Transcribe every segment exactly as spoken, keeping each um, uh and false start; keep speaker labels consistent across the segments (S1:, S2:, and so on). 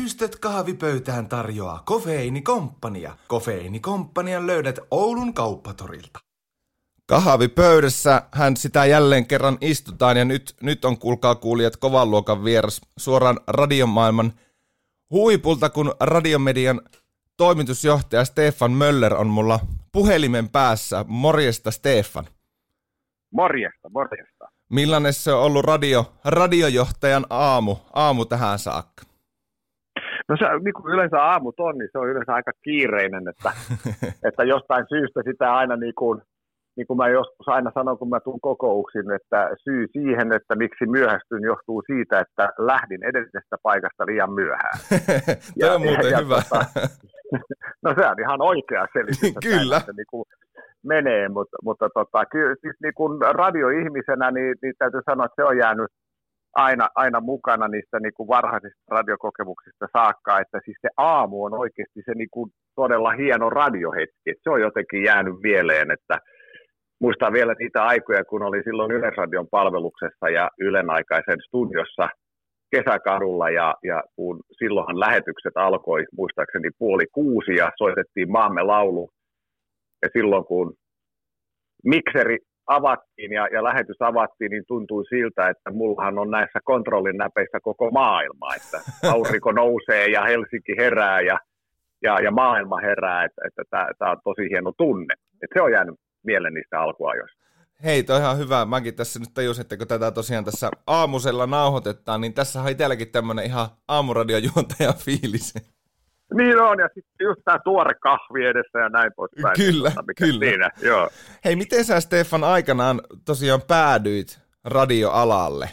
S1: Syystöt kahvipöytään tarjoaa Kofeiinikomppania. Kofeiinikomppanian löydät Oulun kauppatorilta. Kahvipöydässä hän sitä jälleen kerran istutaan ja nyt, nyt on kuulkaa kuulijat kovan luokan vieras suoraan radiomaailman huipulta, kun radiomedian toimitusjohtaja Stefan Möller on mulla puhelimen päässä. Morjesta Stefan.
S2: Morjesta, morjesta.
S1: Millainen se on ollut radio, radiojohtajan aamu, aamu tähän saakka?
S2: No se, niin kuin yleensä aamut on, niin se on yleensä aika kiireinen, että, että jostain syystä sitä aina niin kuin, niin kuin mä joskus aina sanon, kun mä tuun kokouksiin, että syy siihen, että miksi myöhästyn, johtuu siitä, että lähdin edellisestä paikasta liian myöhään.
S1: Tämä on muuten ja, hyvä.
S2: Tota, no se on ihan oikea selitys,
S1: Kyllä.
S2: Että niin kuin menee, mutta, mutta tota, kyllä siis niin kuin radioihmisenä, niin, niin täytyy sanoa, että se on jäänyt aina, aina mukana niistä niin kuin varhaisista radiokokemuksista saakka, että siis se aamu on oikeasti se niin kuin todella hieno radiohetki, että se on jotenkin jäänyt mieleen, että muistan vielä niitä aikoja, kun oli silloin Yleisradion palveluksessa ja Ylen aikaisen studiossa Kesäkadulla, ja, ja kun silloinhan lähetykset alkoi muistaakseni puoli kuusi ja soitettiin Maamme laulu, ja silloin kun mikseri avattiin ja, ja lähetys avattiin, niin tuntui siltä, että mullahan on näissä kontrollin näpeissä koko maailma, että aurinko nousee ja Helsinki herää ja, ja, ja maailma herää, että, että tämä on tosi hieno tunne. Että se on jäänyt mieleen niistä alkuajoista.
S1: Hei, toi on ihan hyvä. Mäkin tässä nyt tajusin, että kun tätä tosiaan tässä aamusella nauhoitetaan, niin tässä on itselläkin tämmöinen ihan aamuradiojuontaja fiilis.
S2: Niin on, ja sitten just tämä tuore kahvi edessä ja näin poispäin.
S1: Kyllä,
S2: mikä
S1: kyllä.
S2: Siinä, joo.
S1: Hei, miten sä Stefan aikanaan tosiaan päädyit radioalalle?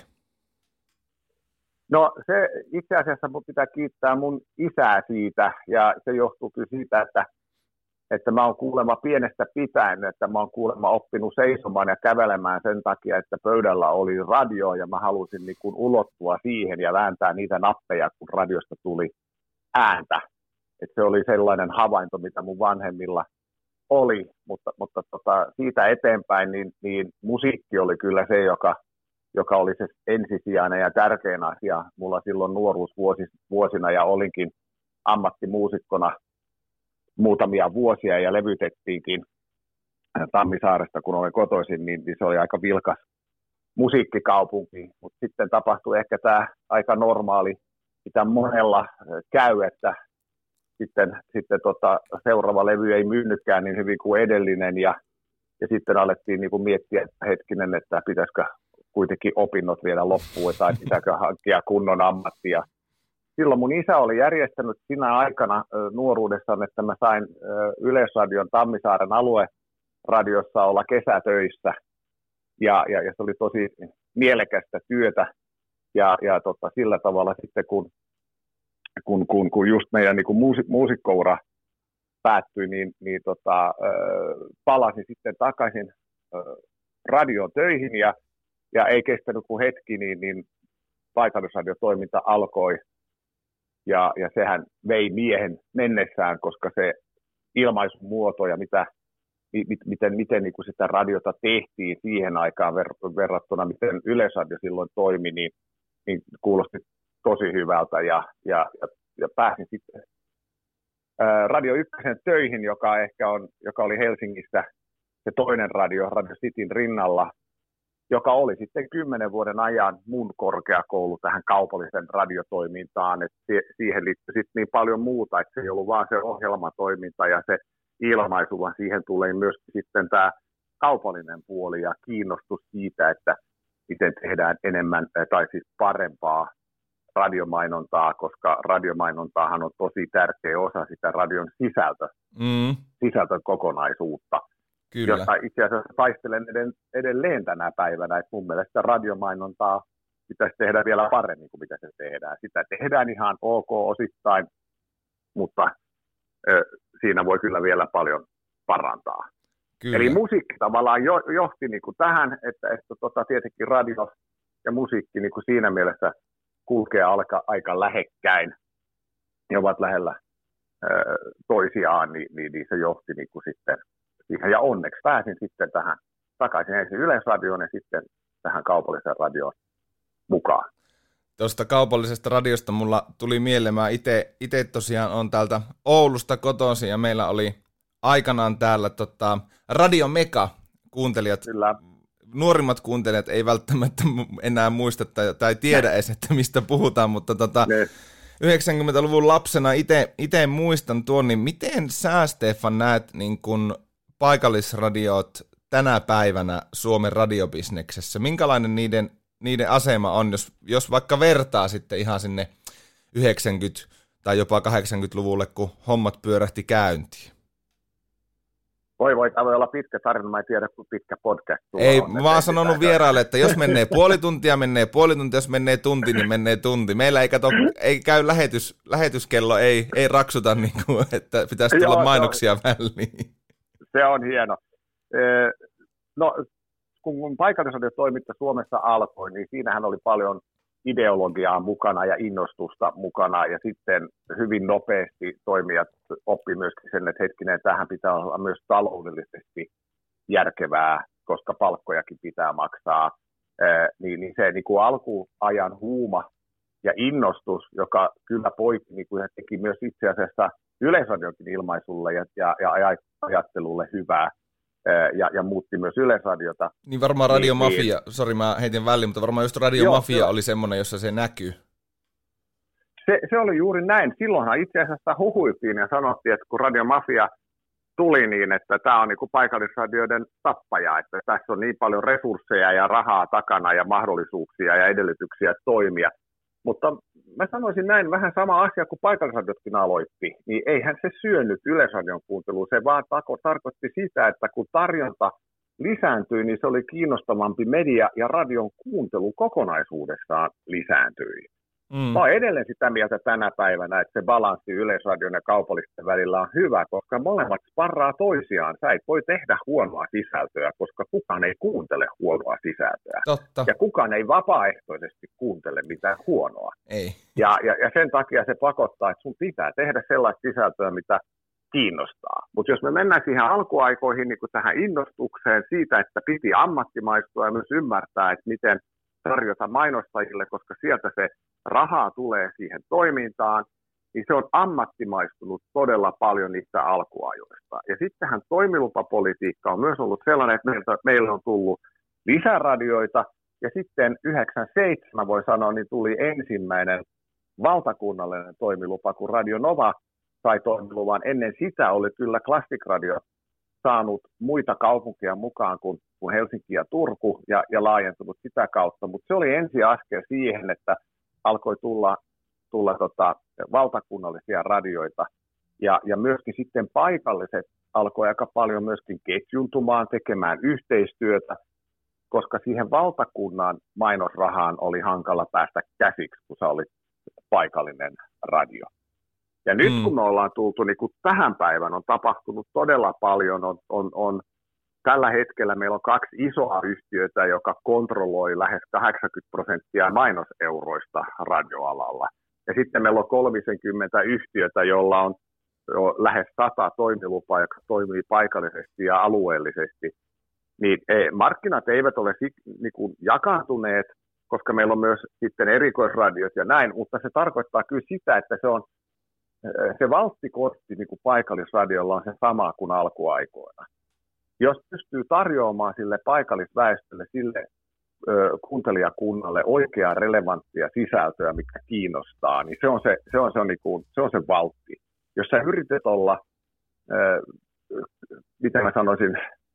S2: No se itse asiassa mun pitää kiittää mun isää siitä, ja se johtuu kyllä siitä, että, että mä oon kuulemma pienestä pitäen, että mä oon kuulemma oppinut seisomaan ja kävelemään sen takia, että pöydällä oli radio, ja mä halusin niin kuin ulottua siihen ja vääntää niitä nappeja, kun radiosta tuli ääntä. Että se oli sellainen havainto, mitä mun vanhemmilla oli, mutta, mutta tota, siitä eteenpäin niin, niin musiikki oli kyllä se, joka, joka oli se ensisijainen ja tärkein asia mulla silloin nuoruusvuosina, ja olinkin ammattimuusikkona muutamia vuosia ja levytettiinkin Tammisaaresta, kun olin kotoisin, niin, niin se oli aika vilkas musiikkikaupunki, mutta sitten tapahtui ehkä tämä aika normaali, mitä monella käy, että sitten, sitten tota, seuraava levy ei myynnykään niin hyvin kuin edellinen, ja, ja sitten alettiin niin kuin miettiä, että hetkinen, että pitäisikö kuitenkin opinnot vielä loppuun, tai pitääkö hankkia kunnon ammattia. Silloin mun isä oli järjestänyt sinä aikana nuoruudessaan, että mä sain Yleisradion Tammisaaren alueradiossa olla kesätöissä, ja, ja, ja se oli tosi mielekästä työtä, ja, ja tota, sillä tavalla sitten kun Kun, kun, kun just meidän niin kuin muusi, muusikkoura päättyi, niin, niin tota, äh, palasin sitten takaisin äh, radiotöihin, ja, ja ei kestänyt kuin hetki, niin, niin paikallisradiotoiminta alkoi, ja, ja sehän vei miehen mennessään, koska se ilmaisumuoto ja mitä, mit, miten, miten niin kuin sitä radiota tehtiin siihen aikaan ver- verrattuna, miten Yleisradio silloin toimi, niin, niin kuulosti tosi hyvältä, ja, ja, ja, ja pääsin sitten ää, Radio Ykkösen töihin, joka ehkä on, joka oli Helsingissä se toinen radio, Radio Cityn rinnalla, joka oli sitten kymmenen vuoden ajan mun korkeakoulu tähän kaupallisen radiotoimintaan, että siihen liittyi sitten niin paljon muuta, että se ei ollut vaan se ohjelmatoiminta ja se ilmaisu, vaan siihen tulee myös sitten tämä kaupallinen puoli ja kiinnostus siitä, että miten tehdään enemmän tai siis parempaa radiomainontaa, koska radiomainontaahan on tosi tärkeä osa sitä radion sisältö, mm. sisältökokonaisuutta,
S1: Kyllä.
S2: josta itse asiassa taistelen edelleen tänä päivänä, että mun mielestä radiomainontaa pitäisi tehdä vielä paremmin kuin mitä se tehdään. Sitä tehdään ihan ok osittain, mutta ö, siinä voi kyllä vielä paljon parantaa. Kyllä. Eli musiikki tavallaan jo, johti niin kuin tähän, että, että tota, tietenkin radio ja musiikki niin kuin siinä mielessä kulkee aika, aika lähekkäin ja ovat lähellä ö, toisiaan, niin, niin, niin se johti niin kuin sitten siihen. Ja onneksi pääsin sitten tähän takaisin ensin Yleisradioon ja sitten tähän kaupalliseen radioon mukaan.
S1: Tuosta kaupallisesta radiosta mulla tuli mieleen, mä ite, ite tosiaan on täältä Oulusta kotoisin ja meillä oli aikanaan täällä tota, Radio Mega kuuntelijat.
S2: Kyllä.
S1: Nuorimmat kuuntelijat ei välttämättä enää muista tai, tai tiedä edes, että mistä puhutaan, mutta tota, yhdeksänkymmentäluvun lapsena itse muistan tuon, niin miten sä, Stefan, näet niin kun paikallisradiot tänä päivänä Suomen radiobisneksessä? Minkälainen niiden, niiden asema on, jos, jos vaikka vertaa sitten ihan sinne yhdeksänkymmentä- tai jopa kahdeksankymmentäluvulle, kun hommat pyörähti käyntiin?
S2: Voi voi, tämä voi olla pitkä tarina, mä en tiedä, kuin pitkä podcast.
S1: Ei,
S2: on,
S1: mä oon sanonut vieraille, että jos menee puoli tuntia, menee puoli tuntia, jos menee tunti, niin menee tunti. Meillä ei, kato, ei käy lähetys, lähetyskello, ei, ei raksuta, niin kuin, että pitäisi tulla Joo, mainoksia se on, väliin.
S2: Se on hieno. No, kun paikallisradiotoiminta Suomessa alkoi, niin siinähän oli paljon ideologiaa mukana ja innostusta mukana, ja sitten hyvin nopeasti toimijat oppi myöskin sen, että hetkinen, tähän pitää olla myös taloudellisesti järkevää, koska palkkojakin pitää maksaa, niin, niin se niin kuin alkuajan huuma ja innostus, joka kyllä poiki niin kuin teki myös itse asiassa Yleisradionkin ilmaisulle ja, ja, ja ajattelulle hyvää, Ja, ja muutti myös Yleisradiota.
S1: Niin varmaan Radio niin, Mafia, niin, sori mä heitin väliin, mutta varmaan just Radio joo, Mafia oli semmoinen, jossa se näkyy.
S2: Se, se oli juuri näin. Silloinhan itse asiassa huhuiltiin ja sanottiin, että kun Radio Mafia tuli niin, että tämä on niin kuin paikallisradioiden tappaja, että tässä on niin paljon resursseja ja rahaa takana ja mahdollisuuksia ja edellytyksiä toimia. Mutta mä sanoisin näin, vähän sama asia kuin paikallisradiotkin aloitti, niin eihän se syönyt Yleisradion kuunteluun, se vaan tarkoitti sitä, että kun tarjonta lisääntyi, niin se oli kiinnostavampi media ja radion kuuntelu kokonaisuudessaan lisääntyi. Mm. Mä oon edelleen sitä mieltä tänä päivänä, että se balanssi Yleisradion ja kaupallisten välillä on hyvä, koska molemmat sparraa toisiaan. Sä et voi tehdä huonoa sisältöä, koska kukaan ei kuuntele huonoa sisältöä.
S1: Totta.
S2: Ja kukaan ei vapaaehtoisesti kuuntele mitään huonoa.
S1: Ei.
S2: Ja, ja, ja sen takia se pakottaa, että sun pitää tehdä sellaista sisältöä, mitä kiinnostaa. Mutta jos me mennään siihen alkuaikoihin niin kuin tähän innostukseen siitä, että piti ammattimaistua ja myös ymmärtää, että miten tarjota mainostajille, koska sieltä se rahaa tulee siihen toimintaan, niin se on ammattimaistunut todella paljon niistä alkuajoista. Ja sittenhän toimilupapolitiikka on myös ollut sellainen, että meiltä, meillä on tullut lisäradioita, ja sitten yhdeksänkymmentäseitsemän voi sanoa, niin tuli ensimmäinen valtakunnallinen toimilupa, kun Radio Nova sai toimiluvan. Ennen sitä oli kyllä Classic Radio saanut muita kaupunkia mukaan kuin, kuin Helsinki ja Turku ja, ja laajentunut sitä kautta, mutta se oli ensi askel siihen, että alkoi tulla, tulla tota, valtakunnallisia radioita ja, ja myöskin sitten paikalliset alkoi aika paljon myöskin ketjuntumaan, tekemään yhteistyötä, koska siihen valtakunnan mainosrahaan oli hankala päästä käsiksi, kun se oli paikallinen radio. Ja nyt kun me ollaan tultu niin kuin tähän päivään, on tapahtunut todella paljon. On, on, on, tällä hetkellä meillä on kaksi isoa yhtiötä, joka kontrolloi lähes kahdeksankymmentä prosenttia mainoseuroista radioalalla. Ja sitten meillä on kolmekymmentä yhtiötä, jolla on lähes sata toimilupaa, joka toimii paikallisesti ja alueellisesti. Niin markkinat eivät ole niin kuin jakaantuneet, koska meillä on myös sitten erikoisradiot ja näin, mutta se tarkoittaa kyllä sitä, että se on se valttikortti niin kuin paikallisradiolla on se sama kuin alkuaikoina. Jos pystyy tarjoamaan sille paikallisväestölle, sille ö, kuuntelijakunnalle oikeaa relevanttia sisältöä, mikä kiinnostaa, niin se on se, se, on se, on niin kuin, se, on se valtti. Jos sä yrität olla, ö, miten mä sanoisin,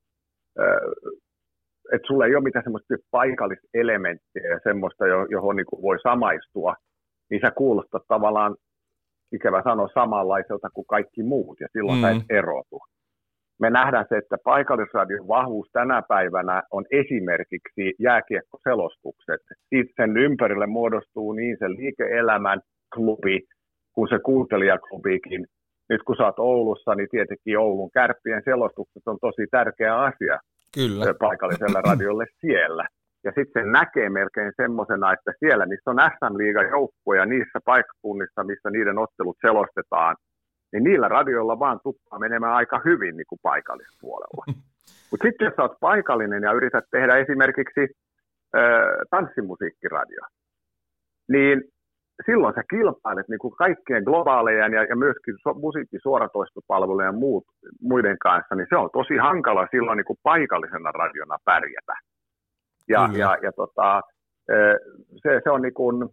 S2: ö, että sulla ei ole mitään semmoista paikalliselementtiä ja semmoista, johon niin kuin voi samaistua, niin sä kuulostat tavallaan ikävä sanoa samanlaiselta kuin kaikki muut, ja silloin mm. sä et erotu. Me nähdään se, että paikallisradion vahvuus tänä päivänä on esimerkiksi jääkiekkoselostukset. Siitä sen ympärille muodostuu niin se liike-elämän klubi, kuin se kuuntelijaklubikin. Nyt kun sä oot Oulussa, niin tietenkin Oulun Kärppien selostukset on tosi tärkeä asia
S1: Kyllä.
S2: paikalliselle radiolle siellä. Ja sitten se näkee melkein semmoisena, että siellä, missä on S M-liigan joukkoja niissä paikkakunnissa, missä niiden ottelut selostetaan, niin niillä radioilla vaan tuppaa menemään aika hyvin niin kuin paikallispuolella. Mutta sitten jos sä oot paikallinen ja yrität tehdä esimerkiksi äh, tanssimusiikkiradio, niin silloin sä kilpailet niin kuin kaikkien globaalejen ja, ja myöskin so, musiikin suoratoistopalvelujen ja muut, muiden kanssa, niin se on tosi hankala silloin niin kuin paikallisena radiona pärjätä. Ja, ja, ja tota, se, se on niin kuin,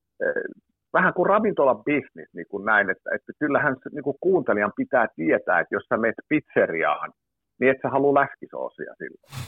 S2: vähän kuin ravintola-business, niin kuin näin, että, että kyllähän niin kuin kuuntelijan pitää tietää, että jos sä menet pizzeriaan, niin et sä halua läskisoosia silloin.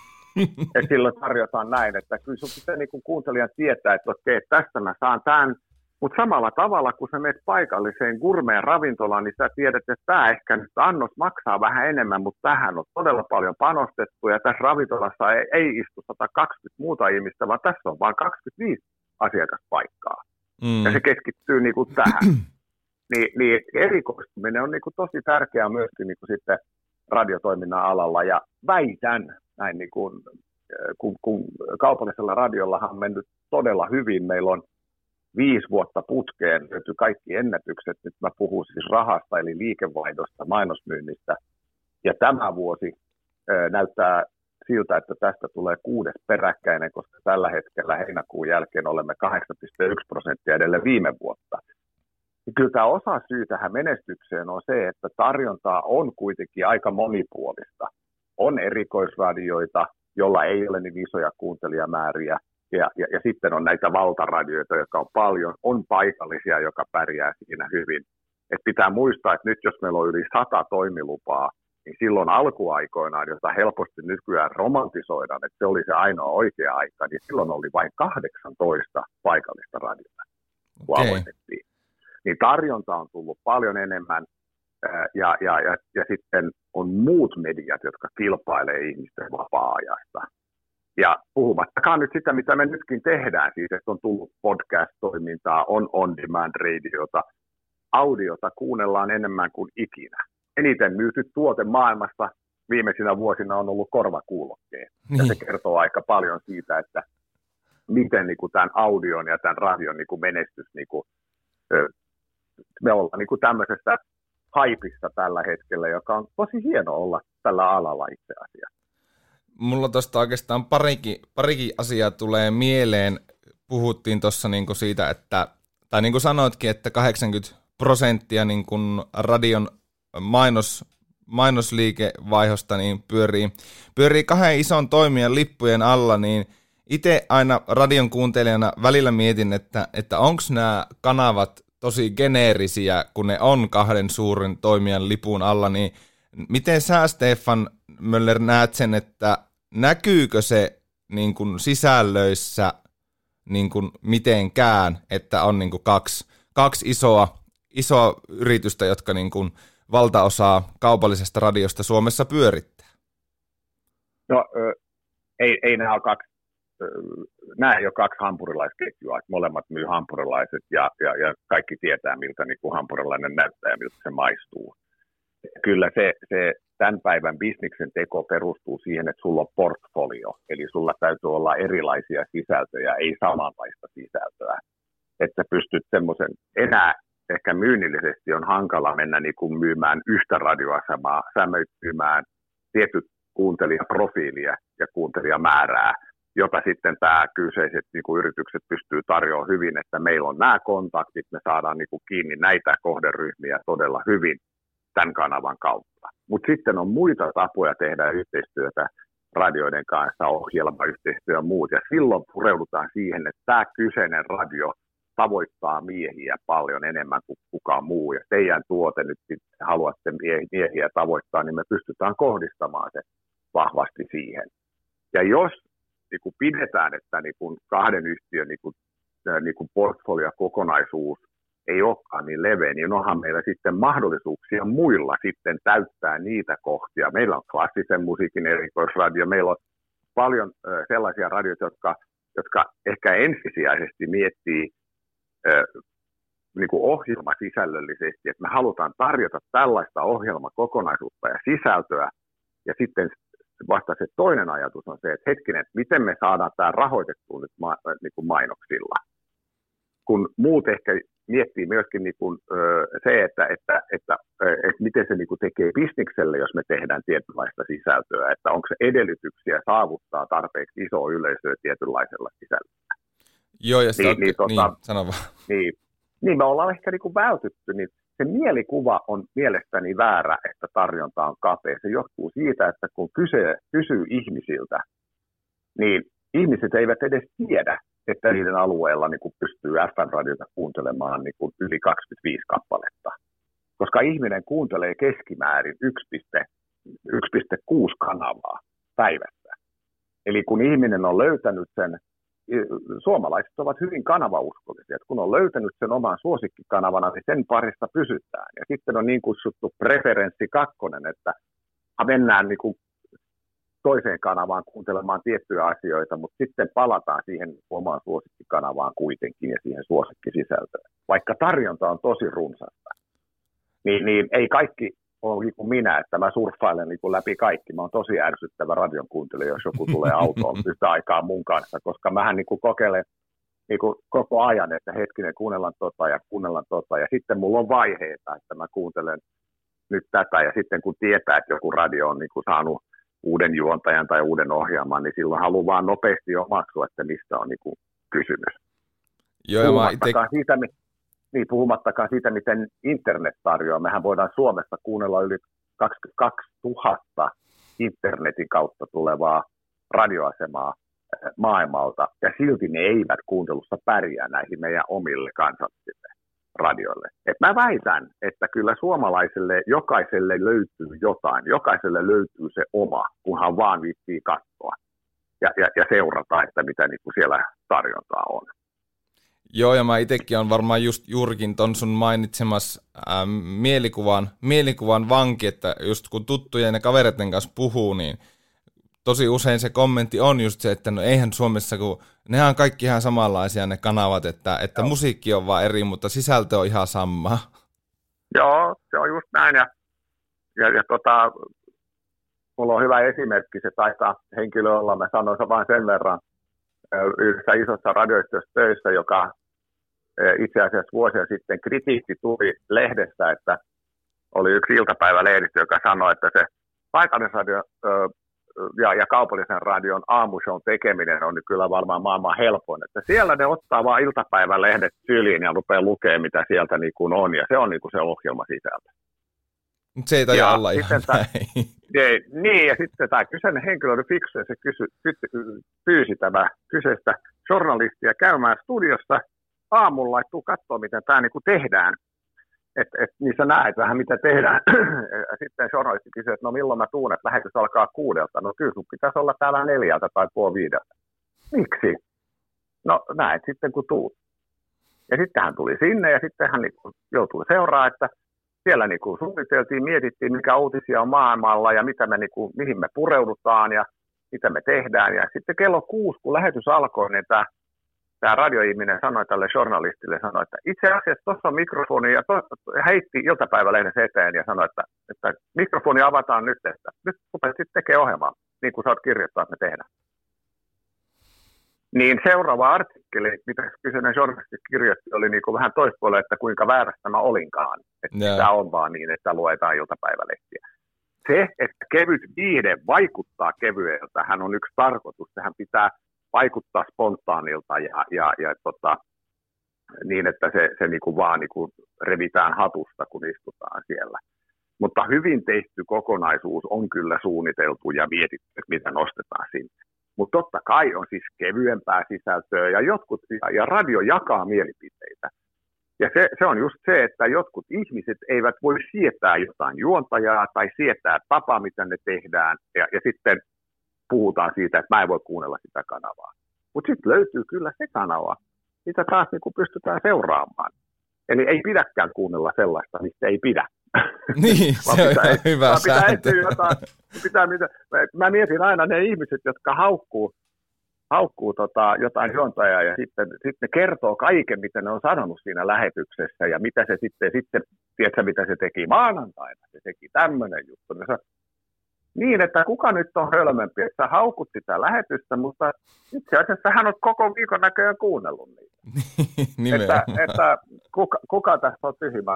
S2: Että silloin tarjotaan näin, että kyllä sun pitää niin kuin kuuntelijan tietää, että okei, tästä mä saan tämän, mutta samalla tavalla, kun sä menet paikalliseen gourmet ravintolaan, niin sä tiedät, että tämä ehkä nyt annos maksaa vähän enemmän, mutta tähän on todella paljon panostettu, ja tässä ravintolassa ei, ei istu sata kaksikymmentä muuta ihmistä, vaan tässä on vain kaksikymmentäviisi asiakaspaikkaa. Mm. Ja se keskittyy niin kuin tähän. Ni, niin erikoistuminen on niin kuin tosi tärkeää myöskin niin kuin sitten radiotoiminnan alalla, ja väitän, näin niin kuin, kun, kun kaupallisella radiollahan on mennyt todella hyvin, meillä on viisi vuotta putkeen löytyy kaikki ennätykset, nyt mä puhun siis rahasta, eli liikevaihdosta, mainosmyynnistä, ja tämä vuosi ää, näyttää siltä, että tästä tulee kuudes peräkkäinen, koska tällä hetkellä heinäkuun jälkeen olemme kahdeksan pilkku yksi prosenttia edelleen viime vuotta. Ja kyllä tämä osa syy tähän menestykseen on se, että tarjontaa on kuitenkin aika monipuolista. On erikoisradioita, jolla ei ole niin isoja kuuntelijamääriä, ja, ja, ja sitten on näitä valtaradioita, jotka on paljon, on paikallisia, joka pärjää siinä hyvin. Et pitää muistaa, että nyt jos meillä on yli sata toimilupaa, niin silloin alkuaikoinaan, jota helposti nykyään romantisoidaan, että se oli se ainoa oikea aika, niin silloin oli vain kahdeksantoista paikallista radiota, kun okay. aloitettiin. Niin tarjonta on tullut paljon enemmän, ja, ja, ja, ja sitten on muut mediat, jotka kilpailee ihmisten vapaa-ajasta. Ja puhumattakaan nyt sitä, mitä me nytkin tehdään, siis että on tullut podcast-toimintaa, on on-demand-radiota, audiota kuunnellaan enemmän kuin ikinä. Eniten myyty tuote maailmassa viimeisinä vuosina on ollut korvakuulokkeet. Niin. Ja se kertoo aika paljon siitä, että miten niin kuin tämän audion ja tämän radion niin kuin menestys, niin kuin, me ollaan niin kuin tämmöisessä haipissa tällä hetkellä, joka on tosi hieno olla tällä alalla itse asiassa.
S1: Mulla tuosta oikeastaan parikin, parikin asiaa tulee mieleen. Puhuttiin tuossa niinku siitä, että, tai niin kuin sanoitkin, että kahdeksankymmentä prosenttia niin kuin radion mainos, mainosliikevaihosta niin pyörii, pyörii kahden ison toimijan lippujen alla, niin itse aina radion kuuntelijana välillä mietin, että, että onko nämä kanavat tosi geneerisiä, kun ne on kahden suuren toimijan lipun alla, niin miten sä, Stefan Möller, näet sen, että näkyykö se niin kuin sisällöissä niin kuin mitenkään, että on niin kuin kaksi, kaksi isoa, isoa yritystä, jotka niin kuin valtaosaa kaupallisesta radiosta Suomessa pyörittää?
S2: No ei, ei nämä ole kaksi, nämä ei ole kaksi hampurilaisketjua, että molemmat myy hampurilaiset ja, ja, ja kaikki tietää, miltä niin kuin hampurilainen näyttää ja miltä se maistuu. Kyllä se, se tämän päivän bisniksen teko perustuu siihen, että sulla on portfolio, eli sulla täytyy olla erilaisia sisältöjä, ei samanlaista sisältöä. Että pystyt semmoisen, enää ehkä myynnillisesti on hankala mennä niin kuin myymään yhtä radioasemaa, sä myymään tietyt kuuntelijaprofiilia ja kuuntelijamäärää, jota sitten tämä kyseiset niin kuin yritykset pystyy tarjoamaan hyvin, että meillä on nämä kontaktit, me saadaan niin kuin kiinni näitä kohderyhmiä todella hyvin tämän kanavan kautta. Mutta sitten on muita tapoja tehdä yhteistyötä radioiden kanssa, ohjelmayhteistyö ja muut, ja silloin pureudutaan siihen, että tämä kyseinen radio tavoittaa miehiä paljon enemmän kuin kukaan muu, ja teidän tuote nyt sitten haluatte miehiä tavoittaa, niin me pystytään kohdistamaan se vahvasti siihen. Ja jos niin kuin pidetään, että niin kuin kahden yhtiön niin kuin, niin kuin portfoliokokonaisuus ei olekaan niin leveä, niin onhan meillä sitten mahdollisuuksia muilla sitten täyttää niitä kohtia. Meillä on klassisen musiikin erikoisradio, meillä on paljon ö, sellaisia radioita, jotka, jotka ehkä ensisijaisesti miettii ö, niin kuin ohjelmasisällöllisesti, että me halutaan tarjota tällaista ohjelmakokonaisuutta ja sisältöä, ja sitten vasta se toinen ajatus on se, että hetkinen, miten me saadaan tämä rahoitettua nyt ma- niin kuin mainoksilla. Kun muut ehkä miettii myöskin niin kuin, ö, se, että, että, että, että miten se niin kuin tekee bisnikselle, jos me tehdään tietynlaista sisältöä, että onko se edellytyksiä saavuttaa tarpeeksi isoa yleisöä tietynlaisella sisällöllä.
S1: Joo, ja sitä
S2: niin,
S1: on,
S2: niin, tota,
S1: niin, sano vaan.
S2: Niin, niin me ollaan ehkä niin kuin vältytty, niin se mielikuva on mielestäni väärä, että tarjonta on kapea. Se johtuu siitä, että kun kyse, kysyy ihmisiltä, niin ihmiset eivät edes tiedä, että niiden alueella niin kuin pystyy F M-radiota kuuntelemaan niin kuin yli kaksikymmentäviisi kappaletta. Koska ihminen kuuntelee keskimäärin yksi pilkku kuusi kanavaa päivässä. Eli kun ihminen on löytänyt sen, suomalaiset ovat hyvin kanavauskollisia, että kun on löytänyt sen oman suosikkikanavana, niin sen parissa pysytään. Ja sitten on niin kutsuttu preferenssi kakkonen, että mennään niin kuin toiseen kanavaan kuuntelemaan tiettyjä asioita, mutta sitten palataan siihen omaan suosikkikanavaan kuitenkin ja siihen suosikkisisältöön. Vaikka tarjonta on tosi runsasta, niin, niin ei kaikki ole niin kuin minä, että mä surffailen niin kuin läpi kaikki. Mä oon tosi ärsyttävä radion kuuntelija, jos joku tulee autoon yhtä aikaa mun kanssa, koska mähän niin kuin kokeilen niin kuin koko ajan, että hetkinen, kuunnellaan tota ja kuunnellaan tota, ja sitten mulla on vaiheita, että mä kuuntelen nyt tätä, ja sitten kun tietää, että joku radio on niin kuin saanut uuden juontajan tai uuden ohjelman, niin silloin haluan vaan nopeasti omaksua, että mistä on niin kuin kysymys.
S1: Joo,
S2: puhumattakaan, ite... siitä, niin, puhumattakaan siitä, miten internet tarjoaa. Mehän voidaan Suomessa kuunnella yli kaksikymmentäkaksituhatta internetin kautta tulevaa radioasemaa maailmalta, ja silti ne eivät kuuntelussa pärjää näihin meidän omille kansallisille radioille. Et mä väitän, että kyllä suomalaiselle jokaiselle löytyy jotain, jokaiselle löytyy se oma, kunhan vaan viittii katsoa ja, ja, ja seurata, että mitä niin kuin siellä tarjontaa on.
S1: Joo, ja mä itsekin on varmaan just juurikin ton sun mainitsemas ää, mielikuvan, mielikuvan vanki, että just kun tuttujen ja kavereiden kanssa puhuu, niin tosi usein se kommentti on just se, että no eihän Suomessa, kun nehän on kaikki ihan samanlaisia ne kanavat, että, että musiikki on vaan eri, mutta sisältö on ihan sama.
S2: Joo, se on just näin, ja, ja, ja tota, mulla on hyvä esimerkki, se taitaa henkilö olla, mä sanoin vain sen verran, yhdessä isossa radioyhtiössä töissä, joka itse asiassa vuosia sitten kritiikki tuli lehdessä, että oli yksi iltapäivälehdistö, joka sanoi, että se paikallisradio ja, ja kaupallisen radion aamushown tekeminen on nyt kyllä varmaan maailman helpoin. Että siellä ne ottaa vaan iltapäivälehdet syliin ja rupeaa lukemaan, mitä sieltä niin kuin on, ja se on niin kuin se ohjelma sisältö.
S1: Se ei taida olla ihan
S2: tämä, ei, Niin, ja sitten tämä kyseinen henkilö oli fiksu, ja se kysy, pyysi tämä kyseistä journalistia käymään studiossa aamulla, että tuu katsoa, miten tämä niin kuin tehdään. Että et, niin sä näet vähän, mitä tehdään. Ja sitten journalisti kysyi, että no milloin mä tuun, että lähetys alkaa kuudelta. No kyllä sun pitäisi olla täällä neljältä tai puoli viideltä. Miksi? No näet sitten, kun tuut. Ja sitten hän tuli sinne, ja sitten hän niin kuin joutui seuraa, että siellä niin kuin suunniteltiin, mietittiin, mikä uutisia on maailmalla ja mitä me, niin kuin, mihin me pureudutaan ja mitä me tehdään. Ja sitten kello kuusi, kun lähetys alkoi, niin tämä, tämä radioihminen sanoi tälle journalistille, sanoi, että itse asiassa tuossa on mikrofoni, ja to, heitti iltapäivälehden eteen ja sanoi, että, että mikrofoni avataan nyt, että nyt rupeat sitten tekemään ohjelmaa, niin kuin sä oot kirjoittaa, että me tehdään. Niin seuraava artikkeli, mitä kyseinen journalisti kirjoitti, oli niin kuin vähän toispuolella, että kuinka väärästä mä olinkaan. Että yeah. Tämä on vaan niin, että luetaan iltapäivälehtiä. Se, että kevyt viihde vaikuttaa kevyeltä, hän on yksi tarkoitus. Sehän pitää vaikuttaa spontaanilta ja, ja, ja tota, niin, että se, se niin kuin vaan niin kuin revitään hatusta, kun istutaan siellä. Mutta hyvin tehty kokonaisuus on kyllä suunniteltu ja mietitty, mitä nostetaan sinne. Mutta totta kai on siis kevyempää sisältöä ja, jotkut, ja radio jakaa mielipiteitä. Ja se, se on just se, että jotkut ihmiset eivät voi sietää jotain juontajaa tai sietää tapaa, mitä ne tehdään. Ja, ja sitten puhutaan siitä, että mä en voi kuunnella sitä kanavaa. Mutta sitten löytyy kyllä se kanava, mitä taas niin kuin pystytään seuraamaan. Eli ei pidäkään kuunnella sellaista, mistä ei pidä.
S1: Niin, se on ihan hyvä sääntö.
S2: Jotain, pitää, mitä, mä mietin aina ne ihmiset, jotka haukkuu, haukkuu tota, jotain juontajaa ja sitten, sitten ne kertoo kaiken, mitä ne on sanonut siinä lähetyksessä ja mitä se sitten, sitten tiedätkö, mitä se teki maanantaina, se teki tämmöinen juttu. Ja se, niin, että kuka nyt on hölmempi, että sä haukut sitä lähetystä, mutta itse asiassa hän on koko viikon näköjään kuunnellut niitä. että, että kuka, kuka tässä on tyhmä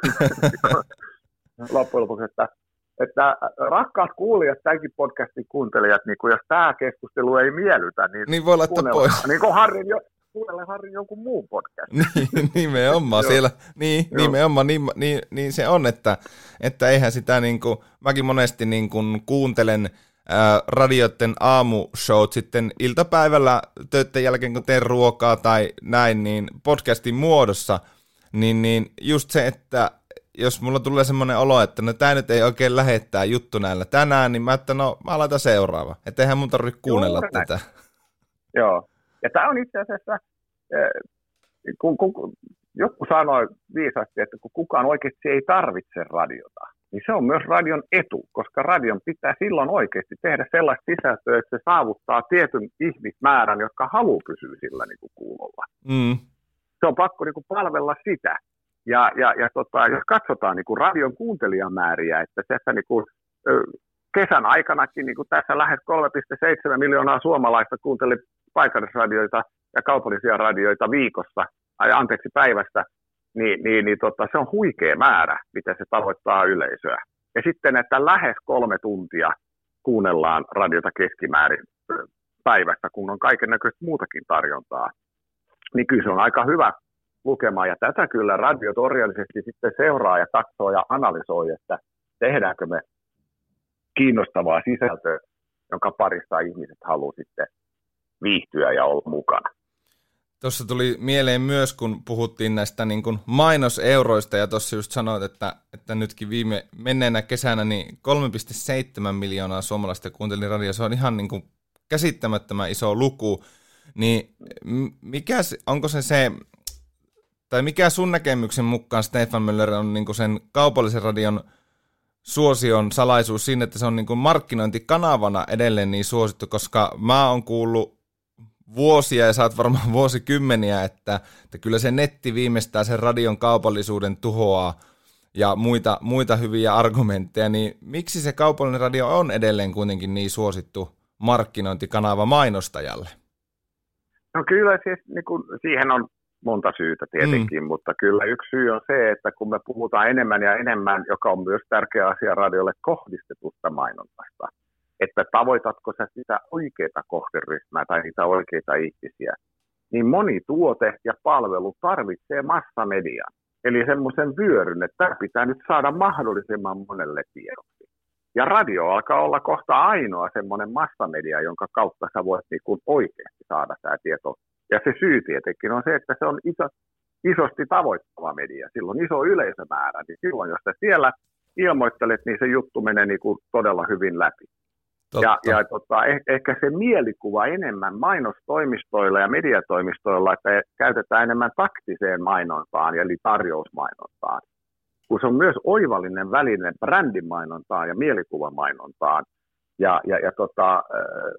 S2: loppujen lopuksi, että, että rakkaat kuulijat, tämänkin podcastin kuuntelijat, niin jos tämä keskustelu ei miellytä, niin,
S1: niin voi laittaa pois.
S2: Niin kuin Harrin, kuuntele Harri jonkun muun podcast.
S1: Niin, nimenomaan siellä, niin, nimenomaan, niin, niin, niin se on, että, että eihän sitä niin kuin, mäkin monesti niin kuin kuuntelen ää, radioiden aamushowt sitten iltapäivällä töiden jälkeen, kun teen ruokaa tai näin, niin podcastin muodossa, niin, niin just se, että jos mulla tulee semmoinen olo, että no tää nyt ei oikein lähettää juttu näillä tänään, niin mä että no mä laitan seuraava. Että eihän mun tarvitse kuunnella Joo, tätä. Näin.
S2: Joo. Ja tää on itse asiassa, kun, kun joku sanoi viisaasti, että kun kukaan oikeasti ei tarvitse radiota, niin se on myös radion etu, koska radion pitää silloin oikeasti tehdä sellaista sisältöä, että se saavuttaa tietyn ihmismäärän, jotka haluaa pysyä sillä niin kuin kuulolla. Mm. Se on pakko niin kuin palvella sitä. Ja, ja, ja tota, jos katsotaan niin kuin radion kuuntelijamääriä, että tässä niin kuin, kesän aikanakin niin kuin tässä lähes kolme pilkku seitsemän miljoonaa suomalaista kuunteli paikallisradioita ja kaupallisia radioita viikossa, ai anteeksi päivästä, niin, niin, niin tota, se on huikea määrä, miten se tavoittaa yleisöä. Ja sitten, että lähes kolme tuntia kuunnellaan radiota keskimäärin päivästä, kun on kaikennäköistä muutakin tarjontaa, niin kyllä se on aika hyvä lukema, ja tätä kyllä radiot orjallisesti sitten seuraa ja katsoo ja analysoi, että tehdäänkö me kiinnostavaa sisältöä, jonka parissa ihmiset haluaa sitten viihtyä ja olla mukana.
S1: Tuossa tuli mieleen myös, kun puhuttiin näistä niin kuin mainoseuroista, ja tuossa just sanoit, että, että nytkin viime menneenä kesänä niin kolme pilkku seitsemän miljoonaa suomalaista kuunteli radio, se on ihan niin kuin käsittämättömän iso luku, niin mikä, onko se se, tai mikä sun näkemyksen mukaan Stefan Möller on niin kuin sen kaupallisen radion suosion salaisuus siinä, että se on niin kuin markkinointikanavana edelleen niin suosittu, koska mä oon kuullut vuosia ja saat varmaan vuosikymmeniä, että, että kyllä se netti viimeistään sen radion kaupallisuuden tuhoaa ja muita, muita hyviä argumentteja, niin miksi se kaupallinen radio on edelleen kuitenkin niin suosittu markkinointikanava mainostajalle?
S2: No kyllä siis, niin kuin, siihen on monta syytä tietenkin, mm. mutta kyllä yksi syy on se, että kun me puhutaan enemmän ja enemmän, joka on myös tärkeä asia radiolle, kohdistetusta mainonnasta, että tavoitatko sä sitä oikeaa kohderyhmää tai niitä oikeita ihmisiä, niin moni tuote ja palvelu tarvitsee massamedian, eli semmoisen vyöryn, että tämä pitää nyt saada mahdollisimman monelle tiedoksi. Ja radio alkaa olla kohta ainoa semmoinen massamedia, jonka kautta sä voit niin kuin oikeasti saada tämä tieto. Ja se syy tietenkin on se, että se on iso, isosti tavoittava media. Silloin iso yleisömäärä, niin silloin jos sä siellä ilmoittelet, niin se juttu menee niin kuin todella hyvin läpi. Totta. Ja, ja tota, eh, ehkä se mielikuva enemmän mainostoimistoilla ja mediatoimistoilla, että käytetään enemmän taktiseen mainontaan, eli tarjousmainontaan, kun se on myös oivallinen väline brändimainontaan ja mielikuvamainontaan. Ja, ja, ja tota, äh,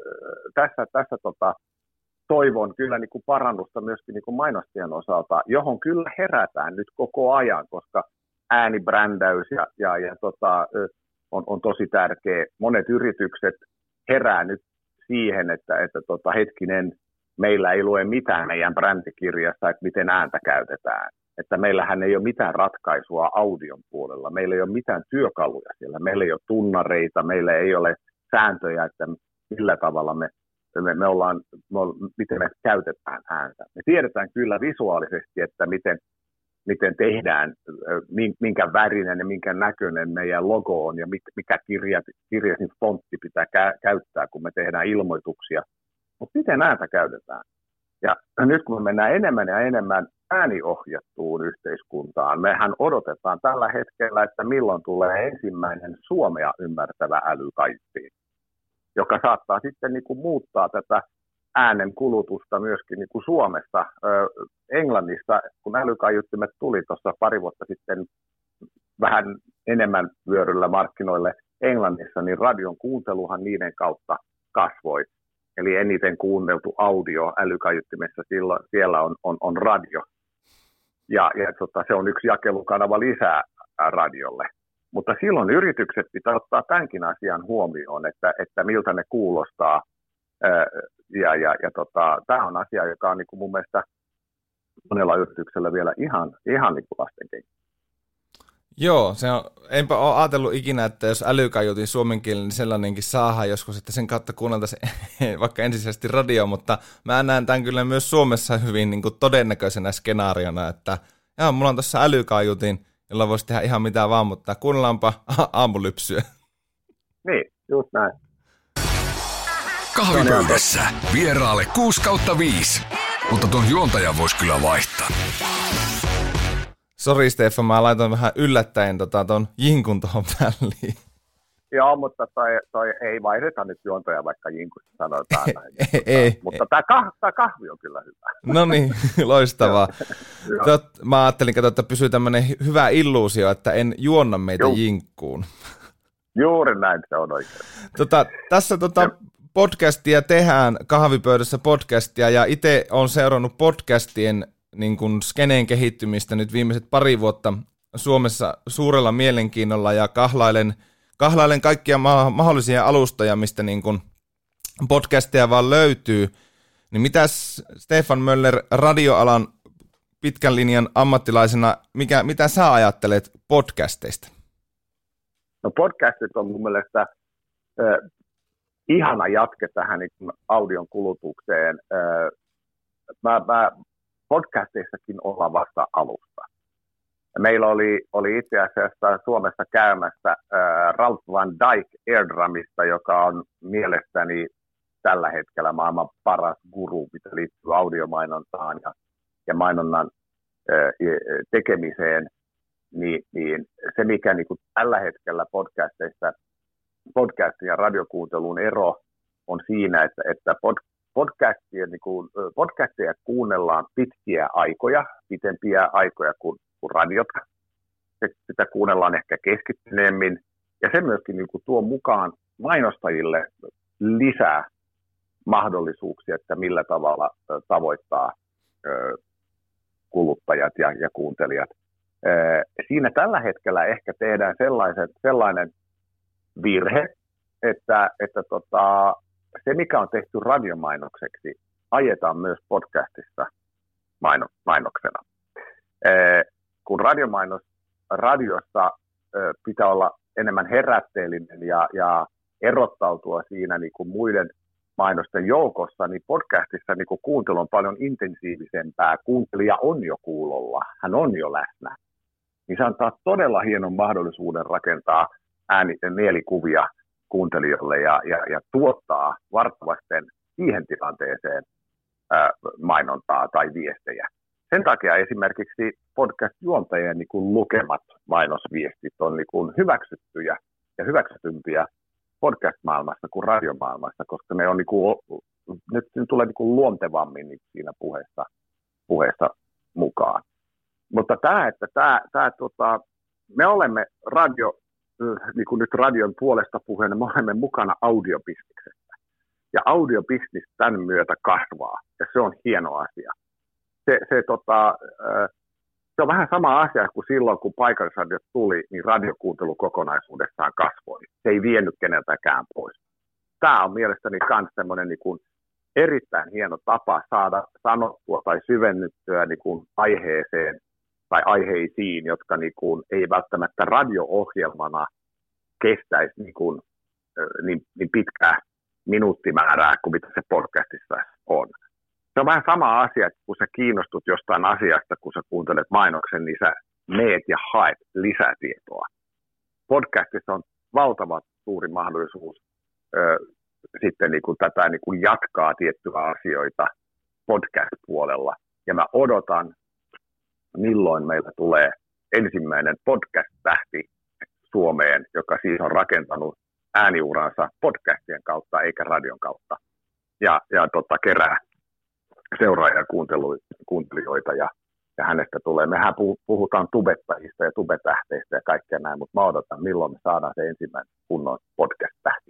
S2: tässä, tässä tota, toivon kyllä niin kuin parannusta myöskin niin kuin mainostien osalta, johon kyllä herätään nyt koko ajan, koska äänibrändäys ja, ja, ja tota, on, on tosi tärkeä. Monet yritykset herää nyt siihen, että, että tota, hetkinen, meillä ei lue mitään meidän brändikirjassa, että miten ääntä käytetään. Että meillähän ei ole mitään ratkaisua audion puolella, meillä ei ole mitään työkaluja siellä, meillä ei ole tunnareita, meillä ei ole sääntöjä, että millä tavalla me Me, me ollaan, me, miten me käytetään ääntä. Me tiedetään kyllä visuaalisesti, että miten, miten tehdään, minkä värinen ja minkä näköinen meidän logo on ja mikä kirja, kirjasin fontti pitää kä- käyttää, kun me tehdään ilmoituksia. Mutta miten ääntä käytetään? Ja nyt kun me mennään enemmän ja enemmän ääniohjattuun yhteiskuntaan, mehän odotetaan tällä hetkellä, että milloin tulee ensimmäinen suomea ymmärtävä älykaiuttin, joka saattaa sitten niin kuin muuttaa tätä äänen kulutusta myöskin niin kuin Suomessa. Ö, Englannissa, kun älykaiuttimet tuli tuossa pari vuotta sitten vähän enemmän vyöryllä markkinoille Englannissa, niin radion kuunteluhan niiden kautta kasvoi. Eli eniten kuunneltu audio älykaiuttimessa silloin, siellä on, on, on radio. Ja, ja tota, se on yksi jakelukanava lisää radiolle. Mutta silloin yritykset pitää ottaa tämänkin asian huomioon, että, että miltä ne kuulostaa. Ja, ja, ja tota, tämä on asia, joka on niin kuin mun mielestä monella yrityksellä vielä ihan, ihan niin kuin lastenkenkä.
S1: Joo, se on, enpä ole ajatellut ikinä, että jos älykaiutin suomenkielinen, niin sellainenkin saadaan joskus, että sen kautta kuunneltaisiin vaikka ensisijaisesti radio, mutta mä näen tämän kyllä myös Suomessa hyvin niin kuin todennäköisenä skenaariona, että joo, mulla on tuossa älykaiutin, jolla voisi tehdä ihan mitä vaan, mutta kuunnellaanpa aamulypsyä.
S2: Niin, just näin.
S3: Kahvipöydässä vieraalle kuusi kautta viisi, mutta tuon juontajan voisi kyllä vaihtaa.
S1: Sori Stefan, mä laitoin vähän yllättäen tota, ton jinkun tuohon väliin.
S2: Joo, mutta toi, toi ei vaihdeta nyt juontoja, vaikka jinkusta sanotaan näin.
S1: ei, ei,
S2: mutta tämä kah, kahvi on kyllä hyvä.
S1: No niin, loistavaa. Tot, mä ajattelin, että pysyy tämmöinen hyvä illuusio, että en juonna meitä Juh. jinkkuun.
S2: Juuri näin se on oikein.
S1: Tota, tässä tota, podcastia tehdään, kahvipöydässä podcastia, ja itse olen seurannut podcastien niin kuin skeneen kehittymistä nyt viimeiset pari vuotta Suomessa suurella mielenkiinnolla, ja kahlailen, kahlailen kaikkia ma- mahdollisia alustoja, mistä niin kuin podcasteja vaan löytyy. Niin mitäs Stefan Möller radioalan pitkän linjan ammattilaisena, mikä, mitä sä ajattelet podcasteista?
S2: No podcastit on mun mielestä äh, ihana jatke tähän niin audion kulutukseen. Äh, mä, mä podcasteissakin ollaan vasta alusta. Meillä oli, oli itse asiassa Suomessa käymässä äh, Ralph Van Dyke Airdramista, joka on mielestäni tällä hetkellä maailman paras guru, mitä liittyy audiomainontaan ja, ja mainonnan äh, tekemiseen. Niin, niin se, mikä niin kuin tällä hetkellä podcasteissa, podcastin ja radiokuuntelun ero on siinä, että, että pod, podcastia, niin kuin, podcastia kuunnellaan pitkiä aikoja, pitempiä aikoja kuin, kuin radiota. Sitä kuunnellaan ehkä keskittyneemmin, ja se myöskin niin kuin tuo mukaan mainostajille lisää mahdollisuuksia, että millä tavalla tavoittaa kuluttajat ja, ja kuuntelijat. Siinä tällä hetkellä ehkä tehdään sellaiset, sellainen virhe, että, että tota, se, mikä on tehty radiomainokseksi, ajetaan myös podcastissa maino, mainoksena. Kun radiomainos radiossa pitää olla enemmän herätteellinen ja, ja erottautua siinä niin kuin muiden mainosten joukossa, niin podcastissa niin kuin kuuntelu on paljon intensiivisempää. Kuuntelija on jo kuulolla, hän on jo läsnä. Niin se antaa todella hienon mahdollisuuden rakentaa ääni- ja mielikuvia kuuntelijoille ja, ja, ja tuottaa vartavasten siihen tilanteeseen ää, mainontaa tai viestejä. Sen takia esimerkiksi podcast-juontajien niin kuin lukemat mainosviestit on niin kuin hyväksyttyjä ja hyväksytympiä podcast-maailmassa kuin radiomaailmassa, koska ne on niin kuin, nyt tulee niin kuin luontevammin niin siinä puheessa, puheessa mukaan. Mutta tämä, että tämä, tämä, tota, me olemme radio, niin kuin nyt radion puolesta puheen, me olemme mukana audiobisniksessä. Ja audiobisnis tämän myötä kasvaa, ja se on hieno asia. Se, se, tota, se on vähän sama asia kuin silloin, kun paikallisradiot tuli, niin radiokuuntelu kokonaisuudessaan kasvoi. Se ei vienyt keneltäkään pois. Tämä on mielestäni myös semmoinen niin kuin erittäin hieno tapa saada sanottua tai syvennyttyä niin kuin aiheeseen tai aiheisiin, jotka niin kuin ei välttämättä radio-ohjelmana kestäisi niin, kuin, niin, niin pitkää minuuttimäärää kuin mitä se podcastissa on. Se on vähän sama asia, että kun sä kiinnostut jostain asiasta, kun sä kuuntelet mainoksen, niin sä meet ja haet lisätietoa. Podcastissa on valtava suuri mahdollisuus ö, sitten niin kuin tätä niin kuin jatkaa tiettyjä asioita podcast-puolella. Ja mä odotan, milloin meillä tulee ensimmäinen podcast-tähti Suomeen, joka siis on rakentanut ääniuransa podcastien kautta eikä radion kautta. Ja, ja tota, kerää seuraajia kuuntelijoita ja, ja hänestä tulee. Mehän puhutaan tubettajista ja tubetähteistä ja kaikkea näin, mutta mä odotan, milloin me saadaan se ensimmäinen kunnon podcast-tähti.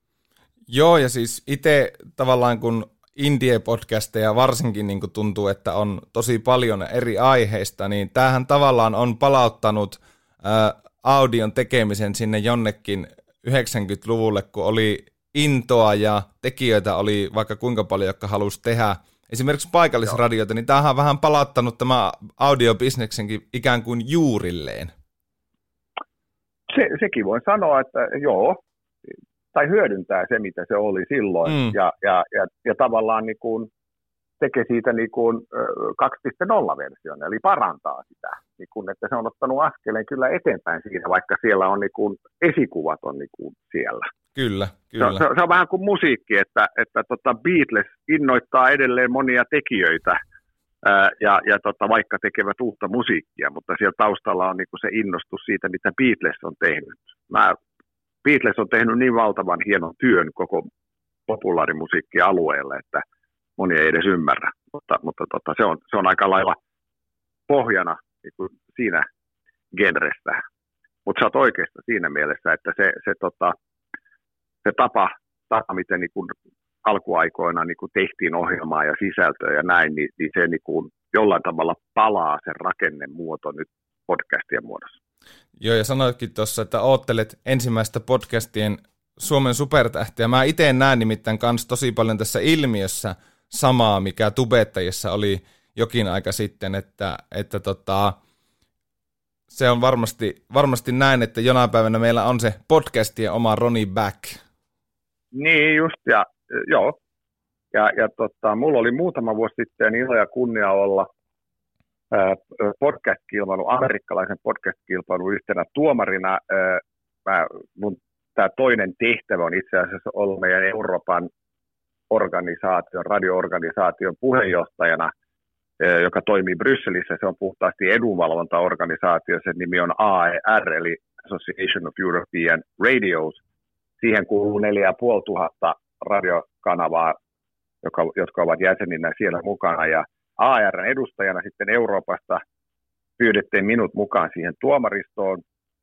S1: Joo, ja siis itse tavallaan kun indie-podcasteja varsinkin niin kuin tuntuu, että on tosi paljon eri aiheista, niin tämähän tavallaan on palauttanut ää, audion tekemisen sinne jonnekin yhdeksänkymmentäluvulle, kun oli intoa ja tekijöitä oli vaikka kuinka paljon, jotka halusi tehdä esimerkiksi paikallisradioita, niin tämähän on vähän palauttanut tämä audiobisneksenkin ikään kuin juurilleen.
S2: se, sekin voin sanoa, että joo, tai hyödyntää se, mitä se oli silloin, mm. ja, ja, ja, ja tavallaan niin kuin tekee siitä niin kuin kaksi piste nolla-version, eli parantaa sitä, niin kuin, että se on ottanut askeleen kyllä eteenpäin siinä, vaikka siellä on niin kuin, esikuvat on niin kuin siellä.
S1: Kyllä, kyllä.
S2: Se, se, se on vähän kuin musiikki, että, että tota Beatles innoittaa edelleen monia tekijöitä, ää, ja, ja tota, vaikka tekevät uutta musiikkia, mutta siellä taustalla on niin kuin se innostus siitä, mitä Beatles on tehnyt. Mä, Beatles on tehnyt niin valtavan hienon työn koko populaarimusiikkialueelle, että moni ei edes ymmärrä, mutta, mutta tota, se, on, se on aika lailla pohjana niin kuin siinä genressä. Mutta sä oot oikeassa siinä mielessä, että se, se, tota, se tapa, tapa, miten niin kuin alkuaikoina niin kuin tehtiin ohjelmaa ja sisältöä ja näin, niin, niin se niin kuin jollain tavalla palaa sen rakennemuoto nyt podcastien muodossa.
S1: Joo, ja sanoitkin tuossa, että oottelet ensimmäistä podcastien Suomen supertähtiä. Mä itse näen nimittäin kans tosi paljon tässä ilmiössä samaa, mikä tubettajissa oli jokin aika sitten, että, että tota, se on varmasti, varmasti näin, että jonain päivänä meillä on se podcastien oma Ronnie Back.
S2: Niin just, ja joo. Ja, ja tota, mulla oli muutama vuosi sitten ilo ja kunnia olla ää, podcast-kilpailun, amerikkalaisen podcast-kilpailun yhtenä tuomarina. Ää, mä, mun tämä toinen tehtävä on itse asiassa ollut meidän Euroopan organisaation, radio-organisaation puheenjohtajana, joka toimii Brysselissä. Se on puhtaasti edunvalvontaorganisaatio. Sen nimi on A E R, eli Association of European Radios. Siihen kuuluu neljä ja puoli tuhatta radiokanavaa, jotka, jotka ovat jäseninä siellä mukana. Ja A E R:n edustajana sitten Euroopasta pyydettiin minut mukaan siihen tuomaristoon.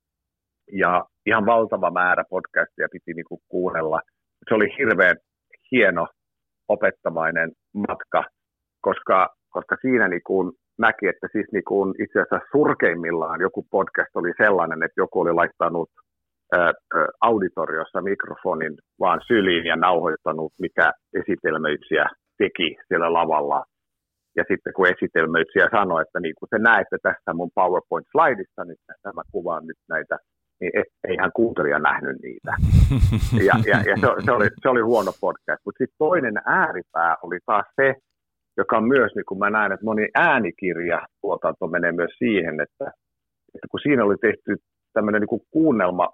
S2: Ja ihan valtava määrä podcastia piti niinku kuunnella. Se oli hirveän hieno, opettamainen matka, koska, koska siinä niinku näki, että siis niinku itse asiassa surkeimmillaan joku podcast oli sellainen, että joku oli laittanut ää, auditoriossa mikrofonin vaan syliin ja nauhoittanut, mikä esitelmöitsijä teki siellä lavalla. Ja sitten kun esitelmöitsijä sanoi, että niin kuin te näette tässä mun PowerPoint-slaidissa, niin tässä mä kuvaan nyt näitä, niin eihän kuuntelija nähnyt niitä. Ja, ja, ja se, se, oli, se oli huono podcast. Mutta sitten toinen ääripää oli taas se, joka on myös, niin kuin mä näen, että moni äänikirjatuotanto menee myös siihen, että, että kun siinä oli tehty tämmöinen niin kuin kuunnelma,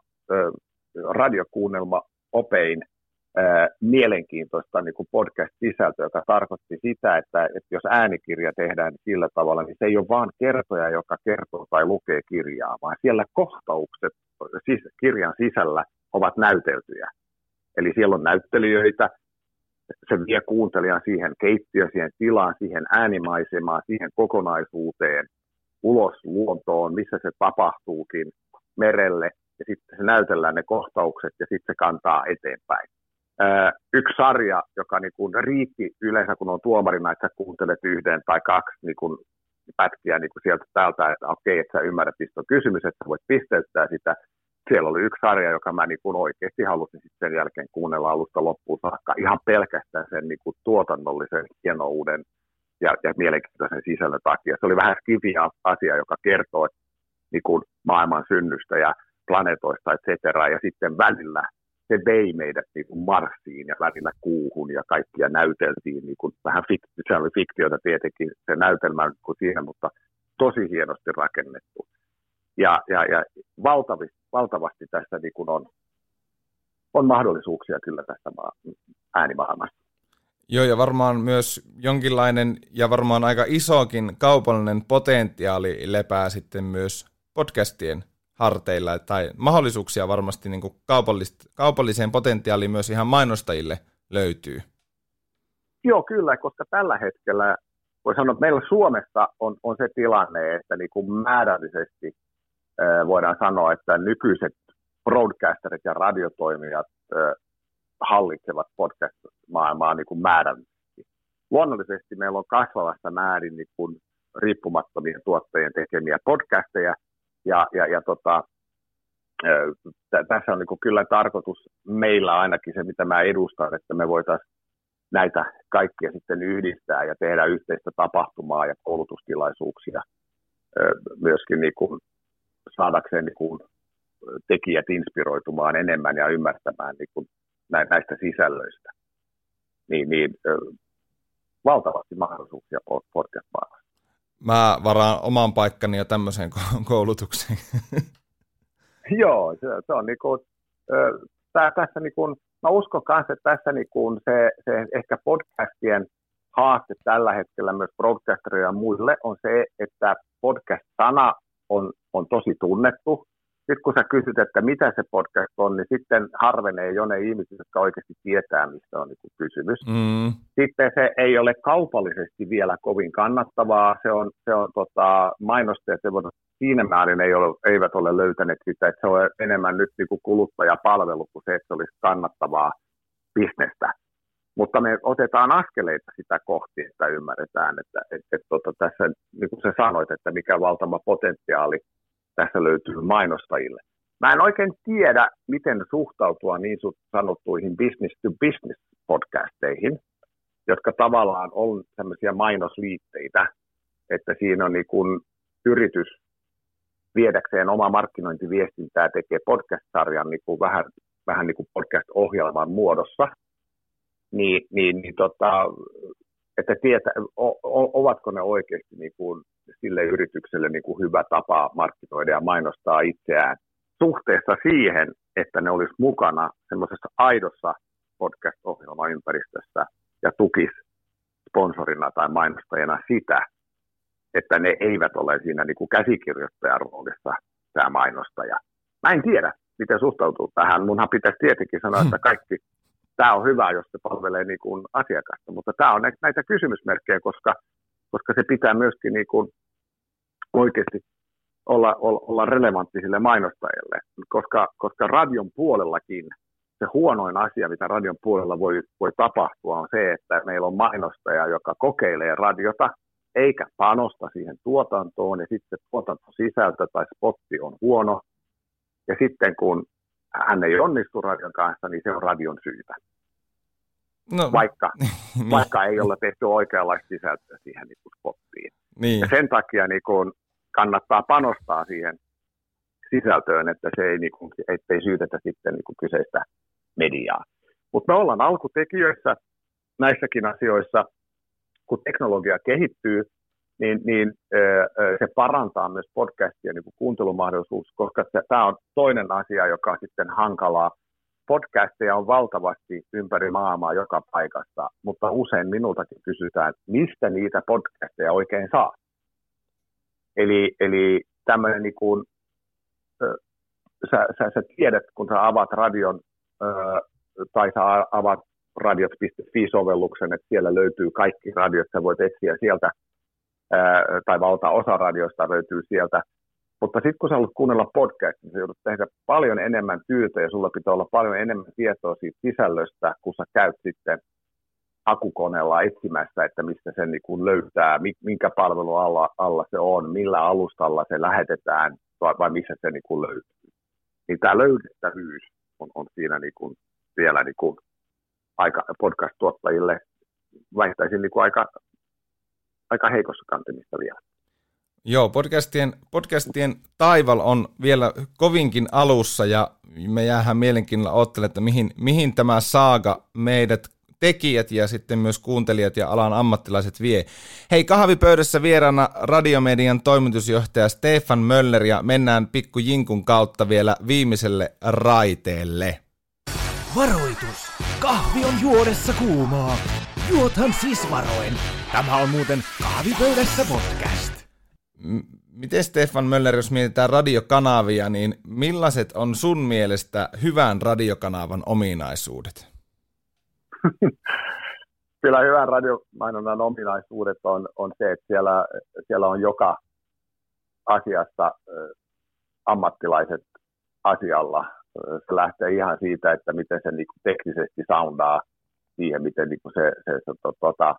S2: radiokuunnelma opein, mielenkiintoista niin kuin podcast-sisältöä, joka tarkoitti sitä, että, että jos äänikirja tehdään sillä tavalla, niin se ei ole vaan kertoja, joka kertoo tai lukee kirjaa, vaan siellä kohtaukset siis kirjan sisällä ovat näyteltyjä. Eli siellä on näyttelijöitä, se vie kuuntelijan siihen keittiöön, siihen tilaan, siihen äänimaisemaan, siihen kokonaisuuteen, ulos luontoon, missä se tapahtuukin, merelle, ja sitten se näytellään ne kohtaukset, ja sitten se kantaa eteenpäin. Yksi sarja, joka niin kuin riitti yleensä, kun on tuomarina, että sä kuuntelet yhden tai kaksi niin kuin pätkiä niin kuin sieltä täältä, että okei, että sä ymmärrät, mistä on kysymys, että sä voit pisteyttää sitä. Siellä oli yksi sarja, joka mä niin kuin oikeasti halusin sitten sen jälkeen kuunnella alusta loppuun saakka ihan pelkästään sen niin kuin tuotannollisen hienouuden ja, ja mielenkiintoisen sisällön takia. Se oli vähän skivia asia, joka kertoo niin kuin maailman synnystä ja planeetoista, et cetera. Ja sitten välillä se vei meidät niin kuin Marsiin ja välillä kuuhun ja kaikkia näyteltiin. Niin kuin, vähän fikti, se oli fiktiota tietenkin se näytelmä kuin siihen, mutta tosi hienosti rakennettu. Ja, ja, ja valtavasti, valtavasti tässä niin kuin on, on mahdollisuuksia kyllä tässä äänimaailmassa.
S1: Joo, ja varmaan myös jonkinlainen ja varmaan aika isokin kaupallinen potentiaali lepää sitten myös podcastien harteilla, tai mahdollisuuksia varmasti niin kuin kaupalliseen potentiaaliin myös ihan mainostajille löytyy.
S2: Joo, kyllä, koska tällä hetkellä voi sanoa, että meillä Suomessa on, on se tilanne, että niin kuin määrällisesti äh, voidaan sanoa, että nykyiset broadcasterit ja radiotoimijat äh, hallitsevat podcast-maailmaa niin kuin määrällisesti. Luonnollisesti meillä on kasvavassa määrin niin kuin riippumattomien tuottajien tekemiä podcasteja, Ja, ja, ja tota, t- tässä on niin kuin kyllä tarkoitus meillä ainakin se, mitä mä edustan, että me voitaisiin näitä kaikkia sitten yhdistää ja tehdä yhteistä tapahtumaa ja koulutustilaisuuksia myöskin niin kuin saadakseen niin kuin tekijät inspiroitumaan enemmän ja ymmärtämään niin kuin näistä sisällöistä. Niin, niin valtavasti mahdollisuuksia podcast-maailmassa.
S1: Mä varaan oman paikkani jo tämmöiseen koulutukseen.
S2: Joo, se, se on niin kuin, tää, tässä niin kuin, mä uskon kanssa, että tässä niin kuin se, se ehkä podcastien haaste tällä hetkellä myös broadcasterille ja muille on se, että podcast-sana on, on tosi tunnettu. Sitten kun sä kysyt, että mitä se podcast on, niin sitten harvenee jo ne ihmiset, jotka oikeasti tietää, mistä on niin kuin kysymys. Mm. Sitten se ei ole kaupallisesti vielä kovin kannattavaa. Se on, se on tota, mainostajat, siinä määrin ei ole, eivät ole löytäneet sitä, että se on enemmän nyt niin kuin kuluttajapalvelu kuin se, että se olisi kannattavaa bisnestä. Mutta me otetaan askeleita sitä kohti, että ymmärretään, että, että, että, että tässä, niin kuin sä sanoit, että mikä valtava potentiaali tässä löytyy mainostajille. Mä en oikein tiedä, miten suhtautua niin sanottuihin business-to-business-podcasteihin, jotka tavallaan on sellaisia mainosliitteitä, että siinä on niin kuin yritys viedäkseen oma markkinointiviestintää tekee podcast-sarjan niin kuin vähän, vähän niin kuin podcast-ohjelman muodossa, niin, niin, niin tota, että tietää, o, o, ovatko ne oikeasti niin kuin sille yritykselle niin kuin hyvä tapa markkinoida ja mainostaa itseään suhteessa siihen, että ne olisi mukana semmoisessa aidossa podcast-ohjelmaympäristössä ja tukisi sponsorina tai mainostajana sitä, että ne eivät ole siinä niin kuin käsikirjoittajan roolissa tämä mainostaja. Mä en tiedä, miten suhtautuu tähän. Munhan pitäisi tietenkin sanoa, että kaikki tämä on hyvä, jos se palvelee niin kuin asiakasta, mutta tämä on näitä kysymysmerkkejä, koska, koska se pitää myöskin niin kuin oikeasti olla, olla, olla relevantti sille mainostajille, koska, koska radion puolellakin se huonoin asia, mitä radion puolella voi, voi tapahtua, on se, että meillä on mainostaja, joka kokeilee radiota, eikä panosta siihen tuotantoon, ja sitten tuotantosisältö tai spotti on huono, ja sitten kun hän ei onnistu radion kanssa, niin se on radion syytä. No, vaikka, niin. vaikka ei ole tehty oikeanlaista sisältöä siihen niin kuin spottiin. Niin. Ja sen takia niin kuin kannattaa panostaa siihen sisältöön, että se ei, niin kuin, ettei syytetä sitten niin kuin kyseistä mediaa. Mutta me ollaan alkutekijöissä näissäkin asioissa, kun teknologia kehittyy, niin, niin se parantaa myös podcastien niin kuin kuuntelumahdollisuus, koska tämä on toinen asia, joka on sitten hankalaa. Podcasteja on valtavasti ympäri maailmaa joka paikassa, mutta usein minultakin kysytään, mistä niitä podcasteja oikein saa. Eli, eli tämmöinen, niin kuin, sä, sä, sä tiedät, kun sä avaat radion, tai sä avaat radiot piste fi-sovelluksen, että siellä löytyy kaikki radiot, sä voit etsiä sieltä, tai valtaosa radioista löytyy sieltä. Mutta sitten kun sä haluat kuunnella podcastia, niin sä joudut tehdä paljon enemmän työtä ja sulla pitää olla paljon enemmän tietoa siitä sisällöstä, kun sä käyt sitten hakukoneella etsimässä, että mistä sen niin kuin löytää, minkä palvelun alla, alla se on, millä alustalla se lähetetään vai, vai missä se niin kuin löytyy. Niin tämä löydettävyys on, on siinä niin kuin vielä niin kuin aika podcast-tuottajille väittäisin niin kuin aika, aika heikossa kantimista vielä.
S1: Joo, podcastien, podcastien taival on vielä kovinkin alussa ja me jäähän mielenkiinnolla odottelemaan, että mihin, mihin tämä saaga meidät tekijät ja sitten myös kuuntelijat ja alan ammattilaiset vie. Hei, kahvipöydässä vieraana Radiomedian toimitusjohtaja Stefan Möller ja mennään pikku jinkun kautta vielä viimeiselle raiteelle.
S4: Varoitus! Kahvi on juodessa kuumaa. Juothan siis varoen. Tämä on muuten Kahvipöydässä podcast.
S1: Miten Stefan Möller, jos mietitään radiokanavia, niin millaiset on sun mielestä hyvän radiokanavan ominaisuudet?
S2: Kyllä hyvän radiomainonnan ominaisuudet on, on se, että siellä, siellä on joka asiassa ammattilaiset asialla. Se lähtee ihan siitä, että miten se niinku teknisesti soundaa siihen, miten niinku se, se, se to, tota,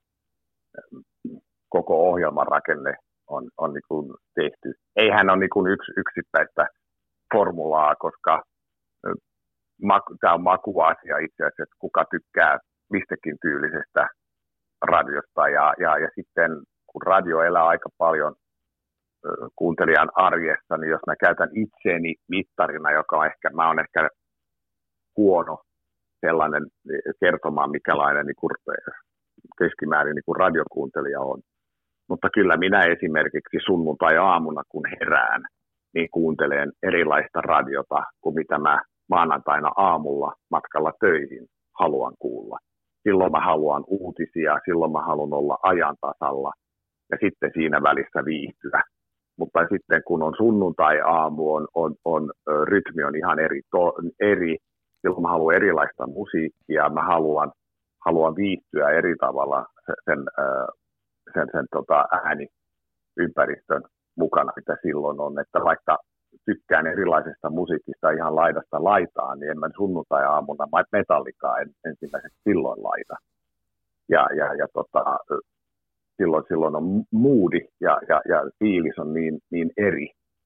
S2: koko ohjelman rakenne on, on niin kuin tehty. Eihän ole niin kuin yksi yksittäistä formulaa, koska maku, tämä on makuasia itse asiassa, että kuka tykkää mistäkin tyylisestä radiosta. Ja, ja, ja sitten kun radio elää aika paljon kuuntelijan arjessa, niin jos mä käytän itseeni mittarina, joka on ehkä, mä oon ehkä huono sellainen kertomaan, mikälainen niin kuin keskimäärin niin kuin radiokuuntelija on. Mutta kyllä minä esimerkiksi sunnuntai-aamuna, kun herään, niin kuuntelen erilaista radiota kuin mitä mä maanantaina aamulla matkalla töihin haluan kuulla. Silloin mä haluan uutisia, silloin mä haluan olla ajan tasalla ja sitten siinä välissä viihtyä. Mutta sitten kun on sunnuntai-aamu, on, on, on, rytmi on ihan eri, to, eri. Silloin mä haluan erilaista musiikkia, mä haluan, haluan viihtyä eri tavalla sen, sen, sen, sen tota, ääniympäristön mukana, mitä silloin on. Että vaikka tykkään erilaisesta musiikista ihan laidasta laitaan, niin en mä sunnuntai-aamuna metallikaa en, ensimmäiseksi silloin laita. Ja, ja, ja tota, silloin, silloin on moodi ja, ja, ja fiilis on niin, niin eri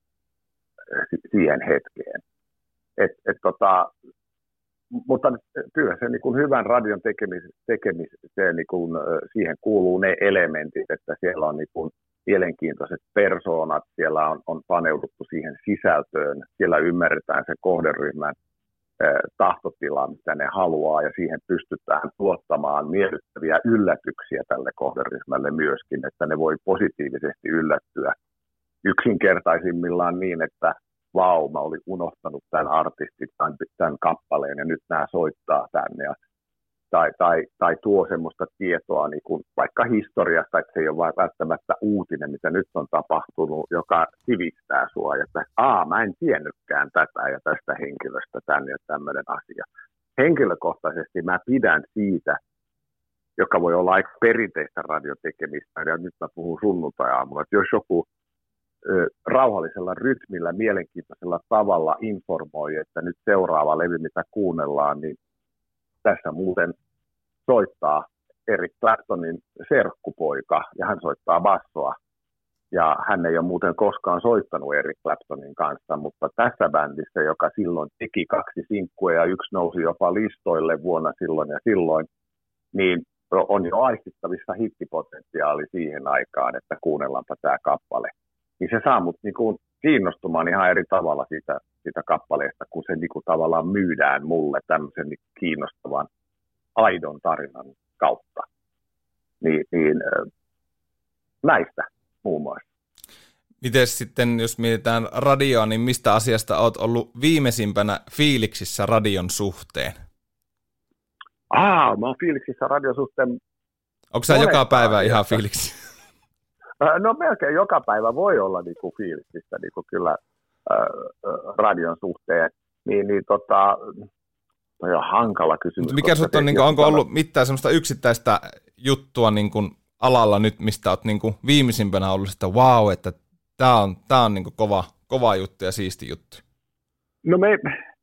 S2: siihen hetkeen. Et, et tota, mutta kyllä se niin kuin hyvän radion tekemis, tekemiseen niin kuin, siihen kuuluu ne elementit, että siellä on niin kuin mielenkiintoiset persoonat, siellä on, on paneuduttu siihen sisältöön, siellä ymmärretään se kohderyhmän eh, tahtotila, mitä ne haluaa, ja siihen pystytään tuottamaan miellyttäviä yllätyksiä tälle kohderyhmälle myöskin, että ne voi positiivisesti yllättyä yksinkertaisimmillaan niin, että vau, mä olin unohtanut tämän artistin, tämän, tämän kappaleen, ja nyt nämä soittaa tänne. Ja, tai, tai, tai tuo semmoista tietoa niin kuin vaikka historiasta, että se ei ole välttämättä uutinen, mitä nyt on tapahtunut, joka sivistää sua. Että aa, mä en tiennytkään tätä ja tästä henkilöstä tänne ja tämmöinen asia. Henkilökohtaisesti mä pidän siitä, joka voi olla aika perinteistä radiotekemistä, ja nyt mä puhun sunnuntai-aamulla, että jos joku rauhallisella rytmillä, mielenkiintoisella tavalla informoi, että nyt seuraava levy, mitä kuunnellaan, niin tässä muuten soittaa Eric Claptonin serkkupoika, ja hän soittaa bassoa, ja hän ei ole muuten koskaan soittanut Eric Claptonin kanssa, mutta tässä bändissä, joka silloin teki kaksi sinkkua, ja yksi nousi jopa listoille vuonna silloin ja silloin, niin on jo aistittavissa hittipotentiaali siihen aikaan, että kuunnellaanpa tämä kappale. Niin se saa mut niinku kiinnostumaan ihan eri tavalla siitä, siitä kappaleesta, kun se niinku tavallaan myydään mulle tämmöisen niinku kiinnostavan aidon tarinan kautta. Niin, niin näistä muun muassa.
S1: Miten sitten, jos mietitään radioa, niin mistä asiasta olet ollut viimeisimpänä fiiliksissä radion suhteen?
S2: Aa, mä oon fiiliksissä radion suhteen.
S1: Onko sä joka päivä ihan fiiliksi?
S2: No melkein joka päivä voi olla niinku fiiliksissä niinku kyllä äh, radion suhteen. Niin, niin tota, toi on hankala kysymys.
S1: Mikä sut on, niin kuin, onko ollut mitään semmoista yksittäistä juttua niin kuin alalla nyt, mistä olet niin kuin viimeisimpänä ollut sitä wow, että tämä on, tää on niin kuin kova, kova juttu ja siisti juttu?
S2: No me,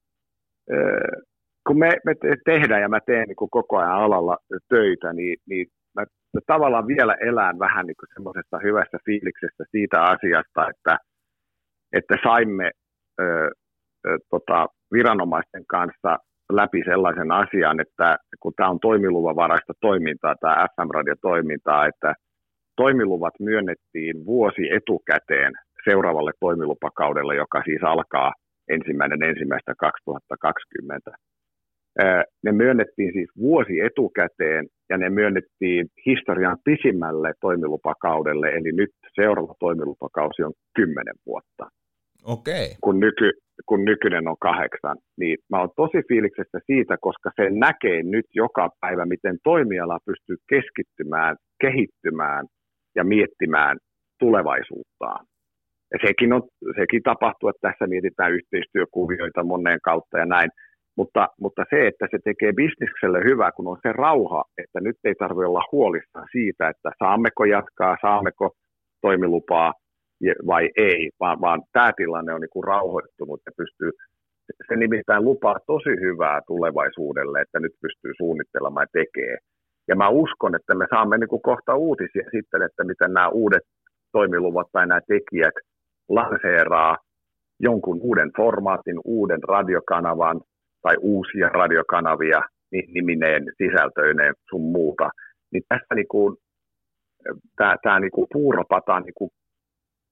S2: äh, kun me, me tehdään ja mä teen niin kuin koko ajan alalla töitä, niin, niin mä tavallaan vielä elän vähän niin kuin semmoisesta hyvästä fiiliksestä siitä asiasta, että, että saimme ö, ö, tota, viranomaisten kanssa läpi sellaisen asian, että kun tämä on toimiluvanvaraista toimintaa, tämä F M-radiotoimintaa, että toimiluvat myönnettiin vuosi etukäteen seuraavalle toimilupakaudelle, joka siis alkaa ensimmäinen ensimmäistä kaksituhattakaksikymmentä. Ne myönnettiin siis vuosi etukäteen ja ne myönnettiin historian pisimmälle toimilupakaudelle, eli nyt seuraava toimilupakausi on kymmenen vuotta.
S1: Okei.
S2: Kun, nyky, kun nykyinen on kahdeksan, niin mä oon tosi fiiliksestä siitä, koska se näkee nyt joka päivä, miten toimiala pystyy keskittymään, kehittymään ja miettimään tulevaisuuttaan. Ja sekin, on, sekin tapahtuu, että tässä mietitään yhteistyökuvioita moneen kautta ja näin. Mutta, mutta se, että se tekee bisnekselle hyvää, kun on se rauha, että nyt ei tarvitse olla huolissaan siitä, että saammeko jatkaa, saammeko toimilupaa vai ei, vaan, vaan tämä tilanne on niin kuin rauhoittunut ja pystyy, se nimittäin lupaa tosi hyvää tulevaisuudelle, että nyt pystyy suunnittelemaan ja tekee. Ja mä uskon, että me saamme niin kuin kohta uutisia sitten, että miten nämä uudet toimiluvat tai nämä tekijät lanseeraa jonkun uuden formaatin, uuden radiokanavan, tai uusia radiokanavia nimineen, sisältöineen sun muuta, niin tässä niinku, tämä niinku puuropataan niinku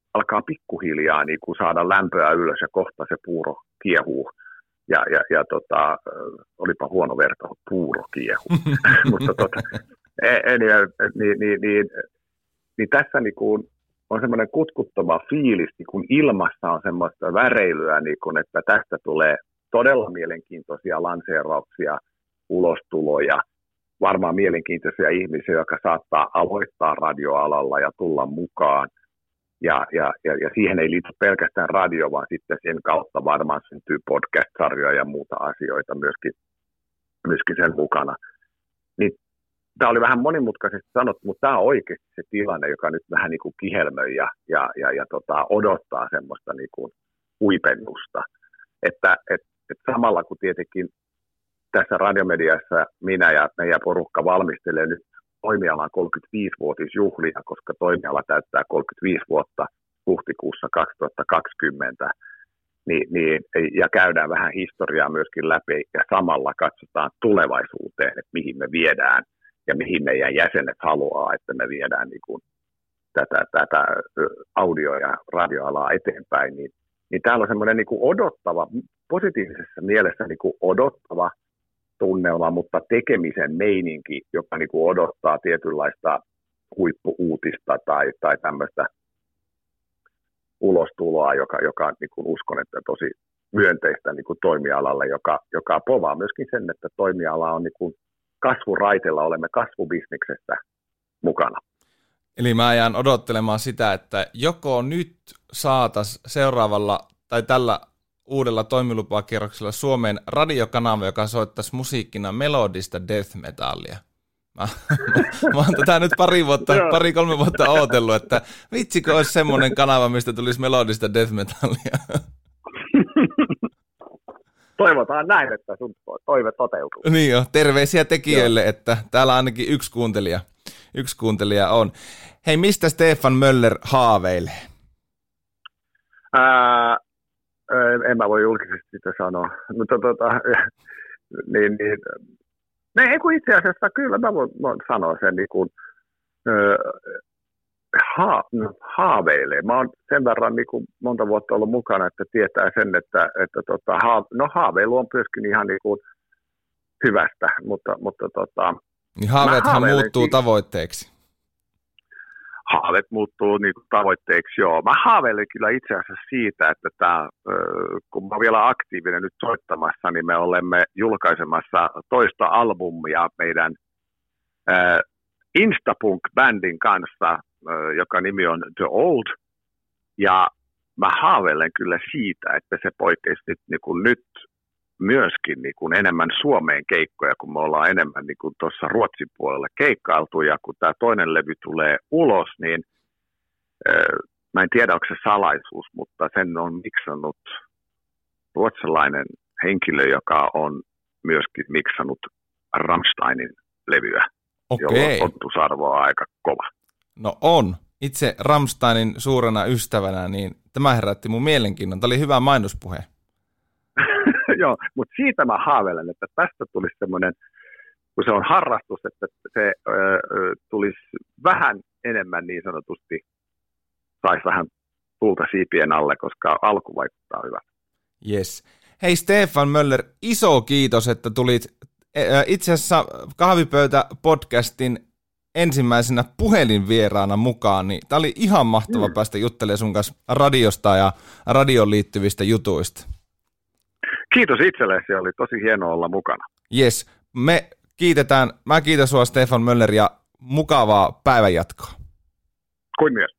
S2: alkaa pikkuhiljaa niin kuin saada lämpöä ylös ja kohta se puuro kiehuu. Ja, ja, ja tota, olipa huono vertaus, puuro kiehuu. Mutta tota, anyway, niin, niin, niin, niin tässä niin kuin on semmoinen kutkuttava fiilis, niin kun ilmassa on semmoista väreilyä, niin kun, että tästä tulee todella mielenkiintoisia lanseerauksia, ulostuloja, varmaan mielenkiintoisia ihmisiä, jotka saattaa aloittaa radioalalla ja tulla mukaan. Ja, ja, ja, ja siihen ei liity pelkästään radio, vaan sitten sen kautta varmaan syntyy podcast-sarjoja ja muuta asioita myöskin, myöskin sen mukana. Niin, tämä oli vähän monimutkaisesti sanottu, mutta tämä on oikeasti se tilanne, joka nyt vähän niin kuin kihelmöi ja, ja, ja, ja tota, odottaa semmoista niin kuin huipennusta. Että et, et samalla kun tietenkin tässä radiomediassa minä ja meidän porukka valmistelee nyt toimialan kolmekymmentäviisivuotisjuhlia, koska toimiala täyttää kolmekymmentäviisi vuotta huhtikuussa kaksituhattakaksikymmentä, niin, niin, ja käydään vähän historiaa myöskin läpi ja samalla katsotaan tulevaisuuteen, että mihin me viedään ja mihin meidän jäsenet haluaa, että me viedään niin kuin tätä, tätä audio- ja radioalaa eteenpäin, niin, niin täällä on semmoinen niin kuin odottava, positiivisessa mielessä niin kuin odottava tunnelma, mutta tekemisen meininki, joka niin kuin odottaa tietynlaista huippuuutista tai, tai tämmöistä ulostuloa, joka, joka niin kuin uskon, että tosi myönteistä niin kuin toimialalle, joka, joka povaa myöskin sen, että toimiala on niin kuin kasvuraiteella, olemme kasvubisniksestä mukana.
S1: Eli mä jään odottelemaan sitä, että joko nyt saatas seuraavalla tai tällä uudella toimilupakierroksella Suomeen radiokanava, joka soittaisi musiikkina melodista death metallia. Mä, mä oon tätä nyt pari, vuotta, pari kolme vuotta ootellut, että vitsikö olisi semmoinen kanava, mistä tulisi melodista death metallia.
S2: Toivotaan näin, että sun toive toteutuu.
S1: Niin jo, terveisiä tekijöille, joo, että täällä ainakin yksi kuuntelija, yksi kuuntelija on. Hei, mistä Stefan Möller haaveilee?
S2: Ää, en mä voi julkisesti sitä sanoa, mutta tota, niin, niin, ne, ei kun itse asiassa kyllä mä voin, voin sanoa sen niin kuin, ha, no, haaveilee. Mä oon sen verran niin kuin monta vuotta ollut mukana, että tietää sen, että, että tota, ha, no, haaveilu on myöskin ihan niin kuin hyvästä, mutta, mutta tota,
S1: niin haaveethan muuttuu tavoitteeksi.
S2: Haaveet muuttuu niin kuin tavoitteeksi, joo. Mä haaveilen kyllä itse asiassa siitä, että tää, kun mä oon vielä aktiivinen nyt soittamassa, niin me olemme julkaisemassa toista albumia meidän äh, Instapunk-bändin kanssa, äh, joka nimi on The Old. Ja mä haaveilen kyllä siitä, että se poikkeisi nyt, niin kuin nyt myöskin niin kuin enemmän Suomeen keikkoja, kun me ollaan enemmän niin kuin tuossa Ruotsin puolella keikkailtu, ja kun tämä toinen levy tulee ulos, niin äh, mä en tiedä, onko se salaisuus, mutta sen on miksannut ruotsalainen henkilö, joka on myöskin miksannut Rammsteinin levyä,
S1: Okei.
S2: Jolla odotusarvo on aika kova.
S1: No on. Itse Rammsteinin suurena ystävänä, niin tämä herätti mun mielenkiinnon. Tämä oli hyvä mainospuhe.
S2: Joo, mutta siitä mä haaveilen, että tästä tulisi semmoinen, kun se on harrastus, että se ö, ö, tulisi vähän enemmän niin sanotusti, saisi vähän tulta siipien alle, koska alku vaikuttaa hyvältä.
S1: Yes. Hei Stefan Möller, iso kiitos, että tulit itse asiassa Kahvipöytä-podcastin ensimmäisenä puhelinvieraana mukaan, niin tämä oli ihan mahtava mm. päästä juttelemaan sun kanssa radiosta ja radioon liittyvistä jutuista.
S2: Kiitos itsellesi, oli tosi hienoa olla mukana.
S1: Yes, me kiitetään, mä kiitän sua Stefan Möller ja mukavaa päivänjatkoa.
S2: Kuin myös.